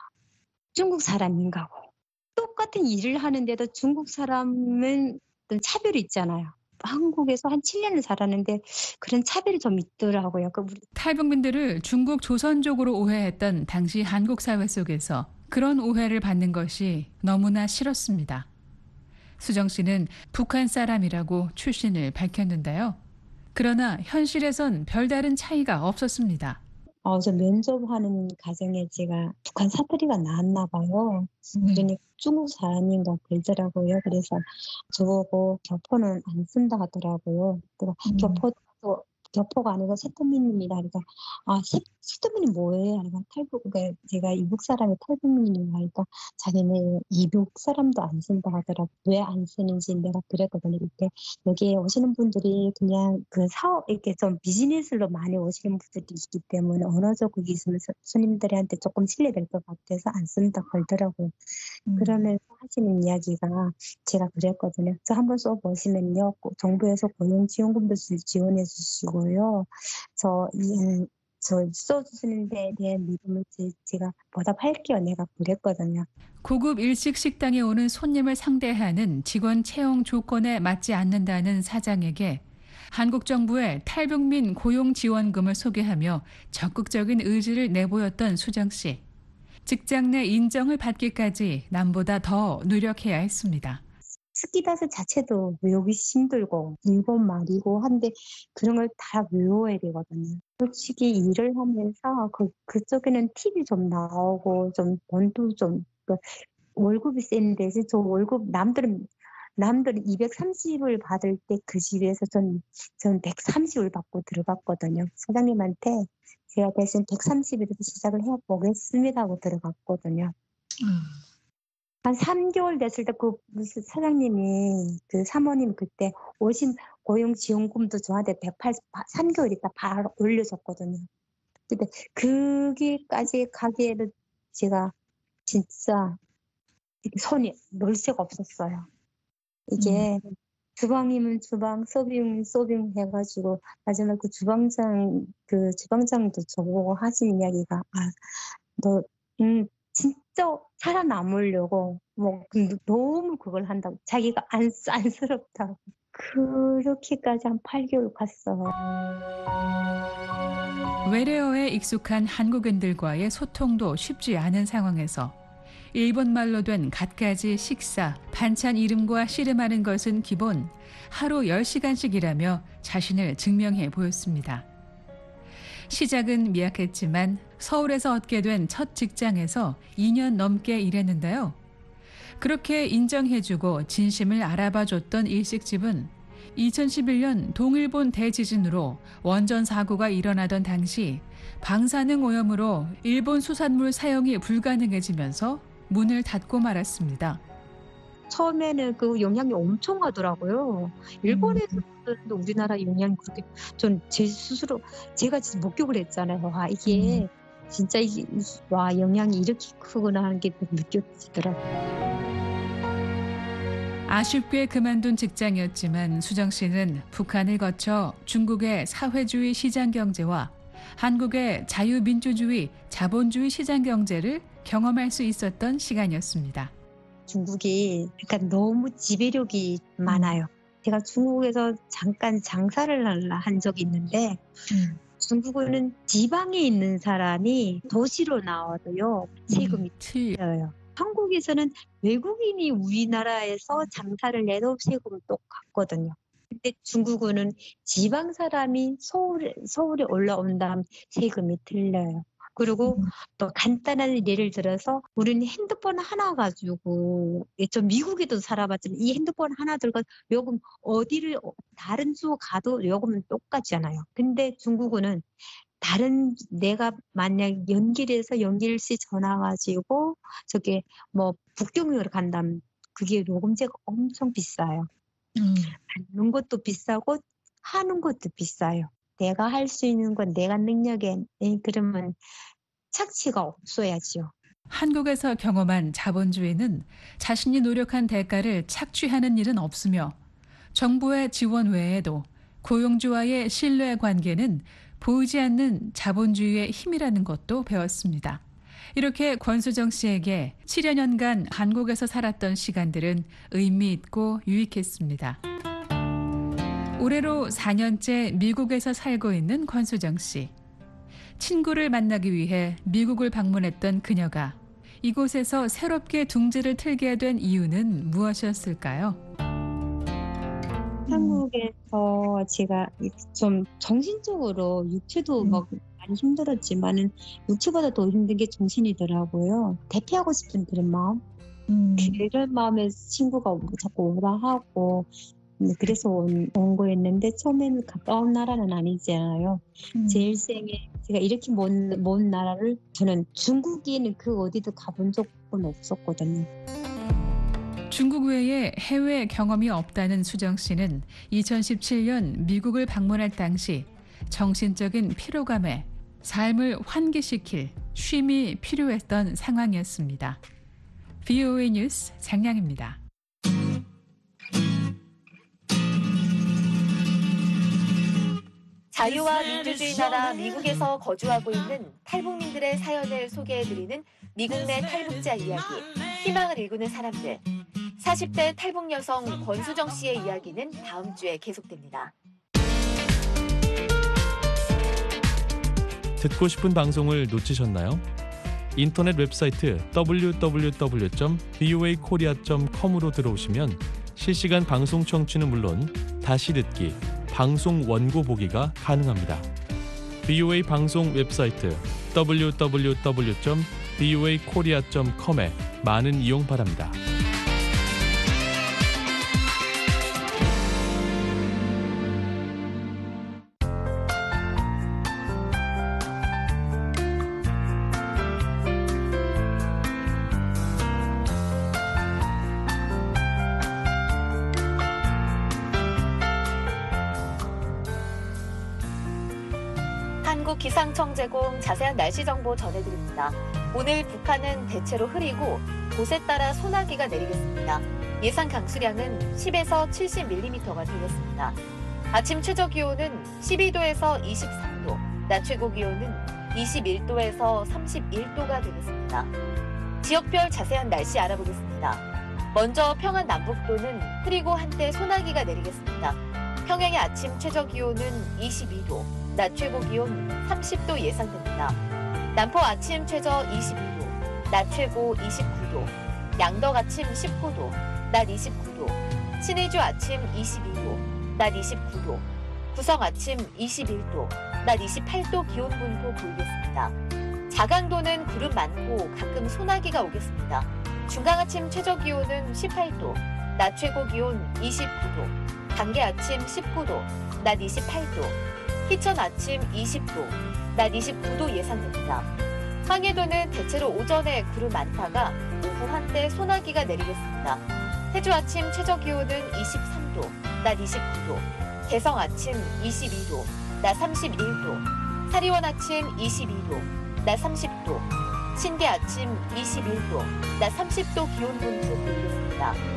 중국 사람인가 하고. 똑같은 일을 하는데도 중국 사람은 어떤 차별이 있잖아요. 한국에서 한 7년을 살았는데 그런 차별이 좀 있더라고요. 탈북민들을 중국 조선족으로 오해했던 당시 한국 사회 속에서 그런 오해를 받는 것이 너무나 싫었습니다. 수정 씨는 북한 사람이라고 출신을 밝혔는데요. 그러나 현실에선 별다른 차이가 없었습니다. 저 면접하는 과정에 제가 북한 사투리가 나왔나 봐요. 그러니 중국 사람인가 그러더라고요. 그래서 저보고 교포는 안 쓴다 하더라고요. 그래서 교포가 아니고 세터민입니다. 그러니까 세터민이 뭐예요? 하니까 그러니까 제가 이북 사람이 탈북민이라고 하니까 자기네 이북 사람도 안 쓴다 하더라고. 왜 안 쓰는지 내가 그랬거든요. 이렇게 여기에 오시는 분들이 그냥 그 사업 이렇게 좀 비즈니스로 많이 오시는 분들이 있기 때문에 언어적으로 있으면 손님들한테 조금 신뢰될 것 같아서 안 쓴다 그러더라고요. 그러면서 하시는 이야기가 제가 그랬거든요. 저 한번 써보시면요, 정부에서 고용지원금도 지원해 주시고. 저 써주시는 데 대한 믿음을 제가 보답할게요. 내가 그랬거든요. 고급 일식 식당에 오는 손님을 상대하는 직원 채용 조건에 맞지 않는다는 사장에게 한국 정부의 탈북민 고용 지원금을 소개하며 적극적인 의지를 내보였던 수정 씨. 직장 내 인정을 받기까지 남보다 더 노력해야 했습니다. 스키다스 자체도 외우기 힘들고 일본 말이고 한데 그런 걸 다 외워야 되거든요. 솔직히 일을 하면서 그쪽에는 팁이 좀 나오고 좀 돈도 좀 월급이 센데 저 월급 남들은 230을 받을 때 그 집에서 전 130을 받고 들어갔거든요. 사장님한테 제가 대신 130이라도 시작을 해보겠습니다 하고 들어갔거든요. 한 3개월 됐을 때 무슨 사장님이 사모님 그때 오신 고용지원금도 저한테 3개월 있다 바로 올려줬거든요. 근데 거기까지 가기에는 제가 진짜 손이 놀 새가 없었어요. 이게 주방이면 주방, 서빙 해가지고 마지막 주방장도 저보고 하신 이야기가 너 진짜 살아남으려고 너무 그걸 한다고 자기가 안쓰럽다고 그렇게까지 한 8개월 갔어요. 외래어에 익숙한 한국인들과의 소통도 쉽지 않은 상황에서 일본말로 된 갖가지 식사, 반찬 이름과 씨름하는 것은 기본 하루 10시간씩이라며 자신을 증명해 보였습니다. 시작은 미약했지만 서울에서 얻게 된 첫 직장에서 2년 넘게 일했는데요. 그렇게 인정해주고 진심을 알아봐줬던 일식집은 2011년 동일본 대지진으로 원전 사고가 일어나던 당시 방사능 오염으로 일본 수산물 사용이 불가능해지면서 문을 닫고 말았습니다. 처음에는 그 영향이 엄청 하더라고요. 일본에서도 우리나라 영향이 그렇게 전 제 스스로 제가 진짜 목격을 했잖아요. 이게 진짜 영향이 이렇게 크구나 하는 게 느껴지더라고요. 아쉽게 그만둔 직장이었지만 수정 씨는 북한을 거쳐 중국의 사회주의 시장 경제와 한국의 자유민주주의, 자본주의 시장 경제를 경험할 수 있었던 시간이었습니다. 중국이 그러니까 너무 지배력이 많아요. 제가 중국에서 잠깐 장사를 한 적이 있는데 중국은 지방에 있는 사람이 도시로 나와도요 세금이 틀려요. 한국에서는 외국인이 우리나라에서 장사를 해도 세금은 똑같거든요. 근데 중국은 지방 사람이 서울에 올라온다면 세금이 틀려요. 그리고 또 간단한 예를 들어서 우리는 핸드폰 하나 가지고 저 미국에도 살아봤지만 이 핸드폰 하나 들고 요금 어디를 다른 주 가도 요금은 똑같잖아요. 근데 중국은 내가 만약 연길시 전화 가지고 저게 뭐 북경으로 간다면 그게 요금제가 엄청 비싸요. 받는 것도 비싸고 하는 것도 비싸요. 내가 할 수 있는 건 내가 능력에 그러면 착취가 없어야죠. 한국에서 경험한 자본주의는 자신이 노력한 대가를 착취하는 일은 없으며 정부의 지원 외에도 고용주와의 신뢰 관계는 보이지 않는 자본주의의 힘이라는 것도 배웠습니다. 이렇게 권수정 씨에게 7여 년간 한국에서 살았던 시간들은 의미 있고 유익했습니다. 올해로 4년째 미국에서 살고 있는 권수정 씨. 친구를 만나기 위해 미국을 방문했던 그녀가 이곳에서 새롭게 둥지를 틀게 된 이유는 무엇이었을까요? 한국에서 제가 좀 정신적으로 육체도 막 많이 힘들었지만은 육체보다 더 힘든 게 정신이더라고요. 대피하고 싶은 그런 마음. 그런 마음에 친구가 자꾸 오라 하고 그래서 온 거였는데 처음에는 가까운 나라는 아니잖아요. 제 일생에 제가 이렇게 먼 나라를 저는 중국에는 그 어디도 가본 적은 없었거든요. 중국 외에 해외 경험이 없다는 수정 씨는 2017년 미국을 방문할 당시 정신적인 피로감에 삶을 환기시킬 쉼이 필요했던 상황이었습니다. VOA 뉴스 장량입니다. 자유와 민주주의 나라 미국에서 거주하고 있는 탈북민들의 사연을 소개해드리는 미국 내 탈북자 이야기, 희망을 일구는 사람들. 40대 탈북 여성 권수정 씨의 이야기는 다음 주에 계속됩니다. 듣고 싶은 방송을 놓치셨나요? 인터넷 웹사이트 www.voakorea.com으로 들어오시면 실시간 방송 청취는 물론 다시 듣기, 방송 원고 보기가 가능합니다. VOA 방송 웹사이트 www.voakorea.com에 많은 이용 바랍니다. 기상청제공 자세한 날씨 정보 전해드립니다. 오늘 북한은 대체로 흐리고 곳에 따라 소나기가 내리겠습니다. 예상 강수량은 10에서 70mm가 되겠습니다. 아침 최저 기온은 12도에서 23도, 낮 최고 기온은 21도에서 31도가 되겠습니다. 지역별 자세한 날씨 알아보겠습니다. 먼저 평안 남북도는 흐리고 한때 소나기가 내리겠습니다. 평양의 아침 최저 기온은 22도, 낮 최고 기온 30도 예상됩니다. 남포 아침 최저 22도, 낮 최고 29도, 양덕 아침 19도, 낮 29도, 신의주 아침 22도, 낮 29도, 구성 아침 21도, 낮 28도 기온 분포 보이겠습니다. 자강도는 구름 많고 가끔 소나기가 오겠습니다. 중강 아침 최저 기온은 18도, 낮 최고 기온 29도, 단계 아침 19도, 낮 28도, 희천 아침 20도, 낮 29도 예상됩니다. 황해도는 대체로 오전에 구름 많다가 오후 한때 소나기가 내리겠습니다. 태주 아침 최저 기온은 23도, 낮 29도, 개성 아침 22도, 낮 31도, 사리원 아침 22도, 낮 30도, 신계 아침 21도, 낮 30도 기온 분포 보이겠습니다.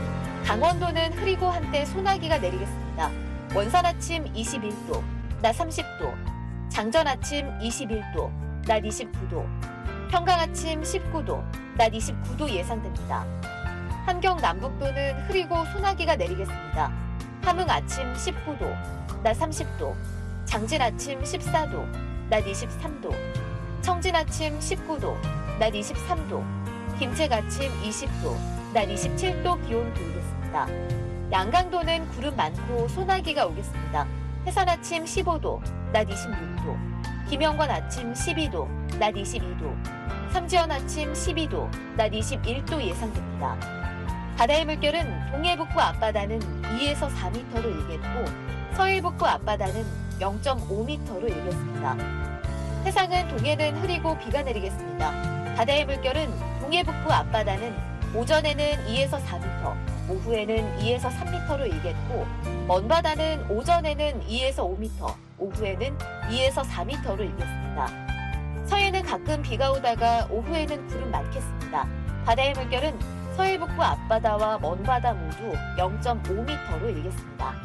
강원도는 흐리고 한때 소나기가 내리겠습니다. 원산 아침 21도, 낮 30도, 장전 아침 21도, 낮 29도, 평강 아침 19도, 낮 29도 예상됩니다. 함경 남북도는 흐리고 소나기가 내리겠습니다. 함흥 아침 19도, 낮 30도, 장진 아침 14도, 낮 23도, 청진 아침 19도, 낮 23도, 김책 아침 20도, 낮 27도 기온 보이겠습니다. 양강도는 구름 많고 소나기가 오겠습니다. 해산 아침 15도, 낮 26도, 김영권 아침 12도, 낮 22도, 삼지연 아침 12도, 낮 21도 예상됩니다. 바다의 물결은 동해북부 앞바다는 2에서 4m로 일겠고 서해북부 앞바다는 0.5m로 일겠습니다. 해상은 동해는 흐리고 비가 내리겠습니다. 바다의 물결은 동해북부 앞바다는 오전에는 2에서 4m, 오후에는 2에서 3m로 일겠고 먼바다는 오전에는 2에서 5m, 오후에는 2에서 4m로 일겠습니다. 서해는 가끔 비가 오다가 오후에는 구름 많겠습니다. 바다의 물결은 서해북부 앞바다와 먼바다 모두 0.5m로 일겠습니다.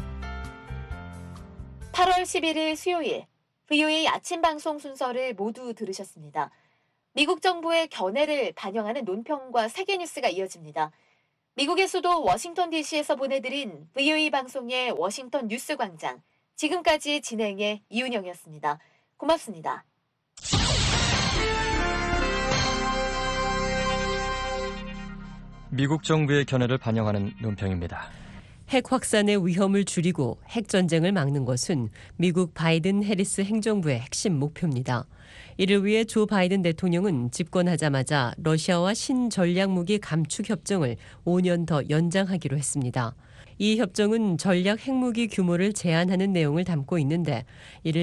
8월 11일 수요일, VOA 아침 방송 순서를 모두 들으셨습니다. 미국 정부의 견해를 반영하는 논평과 세계 뉴스가 이어집니다. 미국의 수도 워싱턴 DC에서 보내드린 VOA 방송의 워싱턴 뉴스 광장. 지금까지 진행의 이윤영이었습니다. 고맙습니다. 미국 정부의 견해를 반영하는 논평입니다. 핵 확산의 위험을 줄이고 핵 전쟁을 막는 것은 미국 바이든 해리스 행정부의 핵심 목표입니다. 이를 위해 조 바이든 대통령은 집권하자마자 러시아와 신전략무기 감축 협정을 5년 더 연장하기로 했습니다. 이 협정은 전략 핵무기 규모를 제한하는 내용을 담고 있는데 이를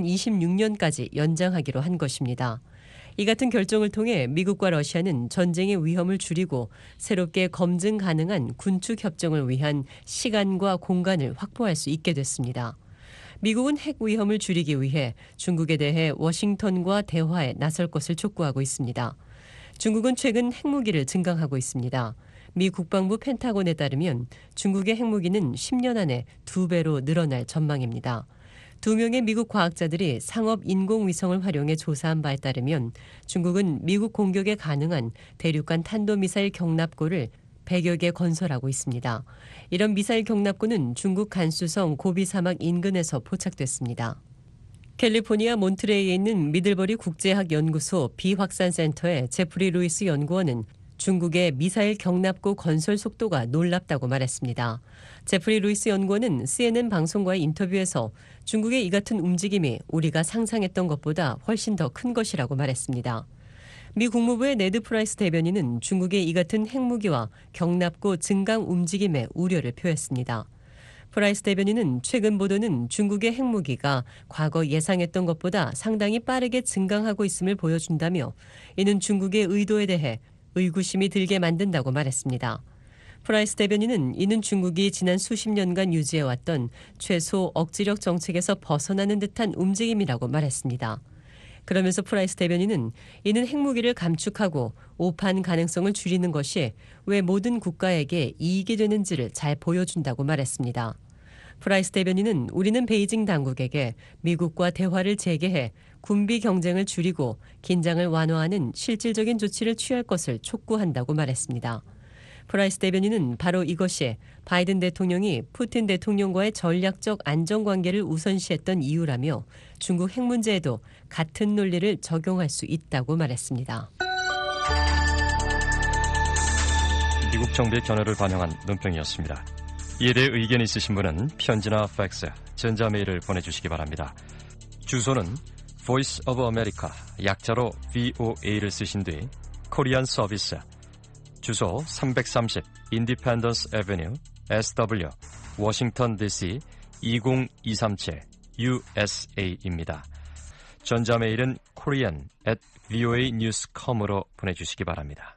2026년까지 연장하기로 한 것입니다. 이 같은 결정을 통해 미국과 러시아는 전쟁의 위험을 줄이고 새롭게 검증 가능한 군축 협정을 위한 시간과 공간을 확보할 수 있게 됐습니다. 미국은 핵 위험을 줄이기 위해 중국에 대해 워싱턴과 대화에 나설 것을 촉구하고 있습니다. 중국은 최근 핵무기를 증강하고 있습니다. 미 국방부 펜타곤에 따르면 중국의 핵무기는 10년 안에 2배로 늘어날 전망입니다. 2명의 미국 과학자들이 상업 인공위성을 활용해 조사한 바에 따르면 중국은 미국 공격에 가능한 대륙간 탄도미사일 경납고를 100여 개 건설하고 있습니다. 이런 미사일 경납고는 중국 간수성 고비 사막 인근에서 포착됐습니다. 캘리포니아 몬트레이에 있는 미들버리 국제학연구소 비확산센터의 제프리 루이스 연구원은 중국의 미사일 경납고 건설 속도가 놀랍다고 말했습니다. 제프리 루이스 연구원은 CNN 방송과의 인터뷰에서 중국의 이 같은 움직임이 우리가 상상했던 것보다 훨씬 더 큰 것이라고 말했습니다. 미 국무부의 네드 프라이스 대변인은 중국의 이 같은 핵무기와 경납고 증강 움직임에 우려를 표했습니다. 프라이스 대변인은 최근 보도는 중국의 핵무기가 과거 예상했던 것보다 상당히 빠르게 증강하고 있음을 보여준다며 이는 중국의 의도에 대해 의구심이 들게 만든다고 말했습니다. 프라이스 대변인은 이는 중국이 지난 수십 년간 유지해왔던 최소 억지력 정책에서 벗어나는 듯한 움직임이라고 말했습니다. 그러면서 프라이스 대변인은 이는 핵무기를 감축하고 오판 가능성을 줄이는 것이 왜 모든 국가에게 이익이 되는지를 잘 보여준다고 말했습니다. 프라이스 대변인은 우리는 베이징 당국에게 미국과 대화를 재개해 군비 경쟁을 줄이고 긴장을 완화하는 실질적인 조치를 취할 것을 촉구한다고 말했습니다. 프라이스 대변인은 바로 이것이 바이든 대통령이 푸틴 대통령과의 전략적 안정관계를 우선시했던 이유라며 중국 핵 문제에도 같은 논리를 적용할 수 있다고 말했습니다. 미국 정부의 견해를 반영한 논평이었습니다. 이에 대해 의견 있으신 분은 편지나 팩스, 전자메일을 보내주시기 바랍니다. 주소는 Voice of America, 약자로 VOA를 쓰신 뒤 코리안 서비스, 주소 330 Independence Avenue, SW, 워싱턴 DC 20237 USA입니다. 전자메일은 korean@voanews.com으로 보내주시기 바랍니다.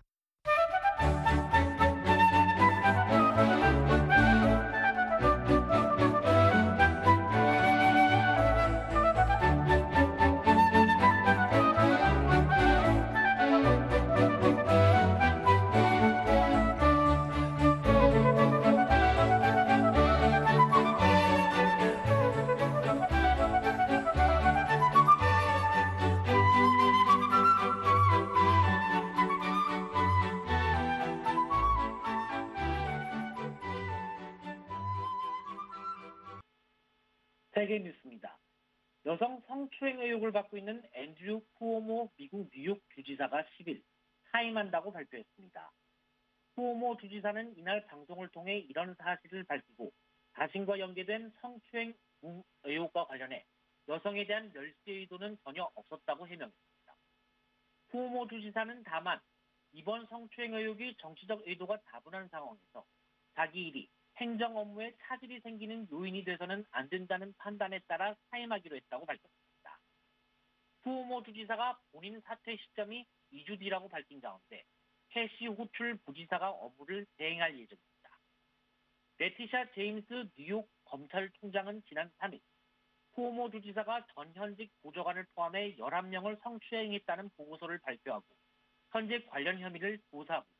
세계 뉴스입니다. 여성 성추행 의혹을 받고 있는 앤드류 쿠오모 미국 뉴욕 주지사가 10일 사임한다고 발표했습니다. 쿠오모 주지사는 이날 방송을 통해 이런 사실을 밝히고 자신과 연계된 성추행 의혹과 관련해 여성에 대한 멸시 의도는 전혀 없었다고 해명했습니다. 쿠오모 주지사는 다만 이번 성추행 의혹이 정치적 의도가 다분한 상황에서 자기 일이 행정 업무에 차질이 생기는 요인이 돼서는 안 된다는 판단에 따라 사임하기로 했다고 밝혔습니다. 쿠오모 주지사가 본인 사퇴 시점이 2주 뒤라고 밝힌 가운데 캐시 호출 부지사가 업무를 대행할 예정입니다. 레티샤 제임스 뉴욕 검찰총장은 지난 3일 쿠오모 주지사가 전 현직 보좌관을 포함해 11명을 성추행했다는 보고서를 발표하고 현재 관련 혐의를 조사하고 있습니다.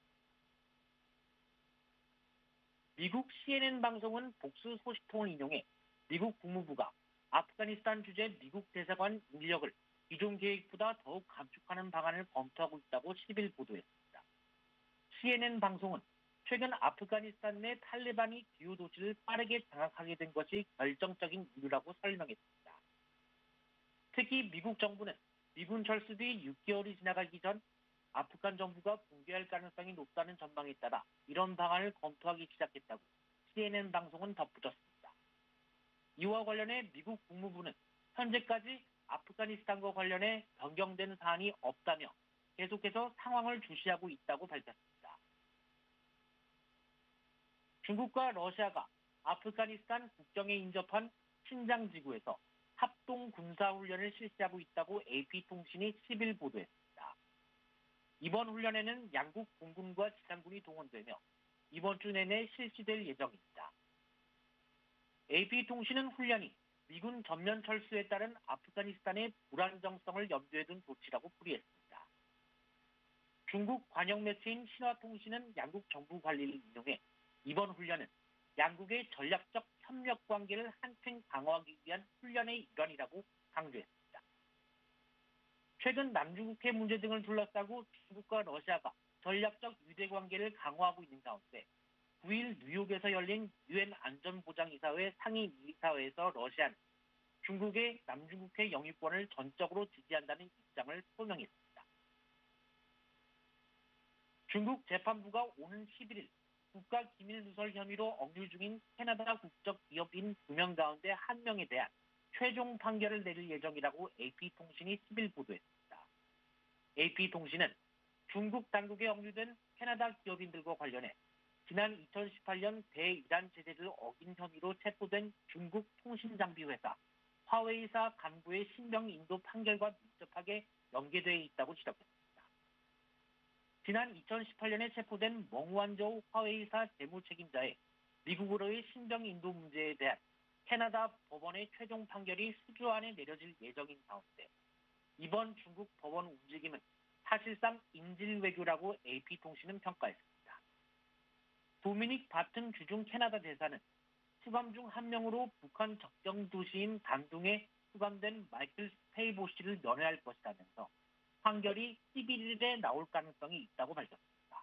미국 CNN 방송은 복수 소식통을 인용해 미국 국무부가 아프가니스탄 주재 미국 대사관 인력을 기존 계획보다 더욱 감축하는 방안을 검토하고 있다고 10일 보도했습니다. CNN 방송은 최근 아프가니스탄 내 탈레반이 주요 도시를 빠르게 장악하게 된 것이 결정적인 이유라고 설명했습니다. 특히 미국 정부는 미군 철수 뒤 6개월이 지나가기 전 아프간 정부가 붕괴할 가능성이 높다는 전망에 따라 이런 방안을 검토하기 시작했다고 CNN 방송은 덧붙였습니다. 이와 관련해 미국 국무부는 현재까지 아프가니스탄과 관련해 변경된 사안이 없다며 계속해서 상황을 주시하고 있다고 밝혔습니다. 중국과 러시아가 아프가니스탄 국경에 인접한 신장 지구에서 합동 군사훈련을 실시하고 있다고 AP통신이 10일 보도했습니다. 이번 훈련에는 양국 공군과 지상군이 동원되며 이번 주 내내 실시될 예정입니다. AP통신은 훈련이 미군 전면 철수에 따른 아프가니스탄의 불안정성을 염두에 둔 조치라고 풀이했습니다. 중국 관영 매체인 신화통신은 양국 정부 관리를 인용해 이번 훈련은 양국의 전략적 협력 관계를 한층 강화하기 위한 훈련의 일환이라고 강조했습니다. 최근 남중국해 문제 등을 둘러싸고 중국과 러시아가 전략적 유대 관계를 강화하고 있는 가운데 9일 뉴욕에서 열린 유엔 안전보장이사회 상임 이사회에서 러시아는 중국의 남중국해 영유권을 전적으로 지지한다는 입장을 표명했습니다. 중국 재판부가 오는 11일 국가기밀누설 혐의로 억류 중인 캐나다 국적 기업인 2명 가운데 1명에 대한 최종 판결을 내릴 예정이라고 AP통신이 10일 보도했습니다. AP통신은 중국 당국에 억류된 캐나다 기업인들과 관련해 지난 2018년 대이란 제재를 어긴 혐의로 체포된 중국 통신장비 회사 화웨이사 간부의 신병 인도 판결과 밀접하게 연계되어 있다고 지적했습니다. 지난 2018년에 체포된 멍완저우 화웨이사 재무 책임자의 미국으로의 신병 인도 문제에 대한 캐나다 법원의 최종 판결이 수주 안에 내려질 예정인 가운데 이번 중국 법원 움직임은 사실상 인질 외교라고 AP통신은 평가했습니다. 도미닉 바튼 주중 캐나다 대사는 수감 중 한 명으로 북한 적정 도시인 단둥에 수감된 마이클 스페이보 씨를 면회할 것이라면서 판결이 11일에 나올 가능성이 있다고 밝혔습니다.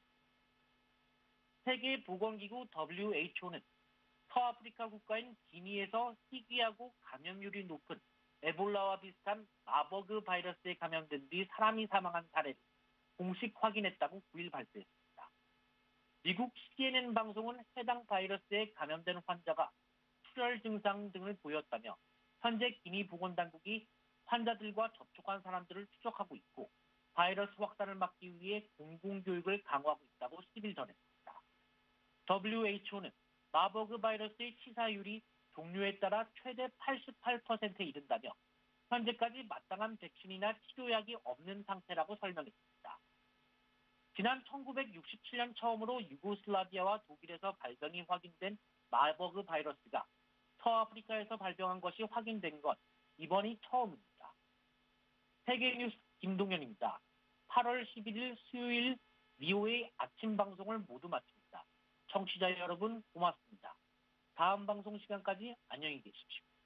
세계보건기구 WHO는 서아프리카 국가인 기니에서 희귀하고 감염률이 높은 에볼라와 비슷한 마버그 바이러스에 감염된 뒤 사람이 사망한 사례를 공식 확인했다고 9일 발표했습니다. 미국 CNN 방송은 해당 바이러스에 감염된 환자가 출혈 증상 등을 보였다며 현재 기니 보건당국이 환자들과 접촉한 사람들을 추적하고 있고 바이러스 확산을 막기 위해 공공교육을 강화하고 있다고 10일 전했습니다. WHO는 마버그 바이러스의 치사율이 종류에 따라 최대 88%에 이른다며 현재까지 마땅한 백신이나 치료약이 없는 상태라고 설명했습니다. 지난 1967년 처음으로 유고슬라비아와 독일에서 발병이 확인된 마버그 바이러스가 서아프리카에서 발병한 것이 확인된 것 이번이 처음입니다. 세계뉴스 김동현입니다. 8월 11일 수요일 VOA 아침 방송을 모두 마칩니다. 청취자 여러분 고맙습니다. 다음 방송 시간까지 안녕히 계십시오.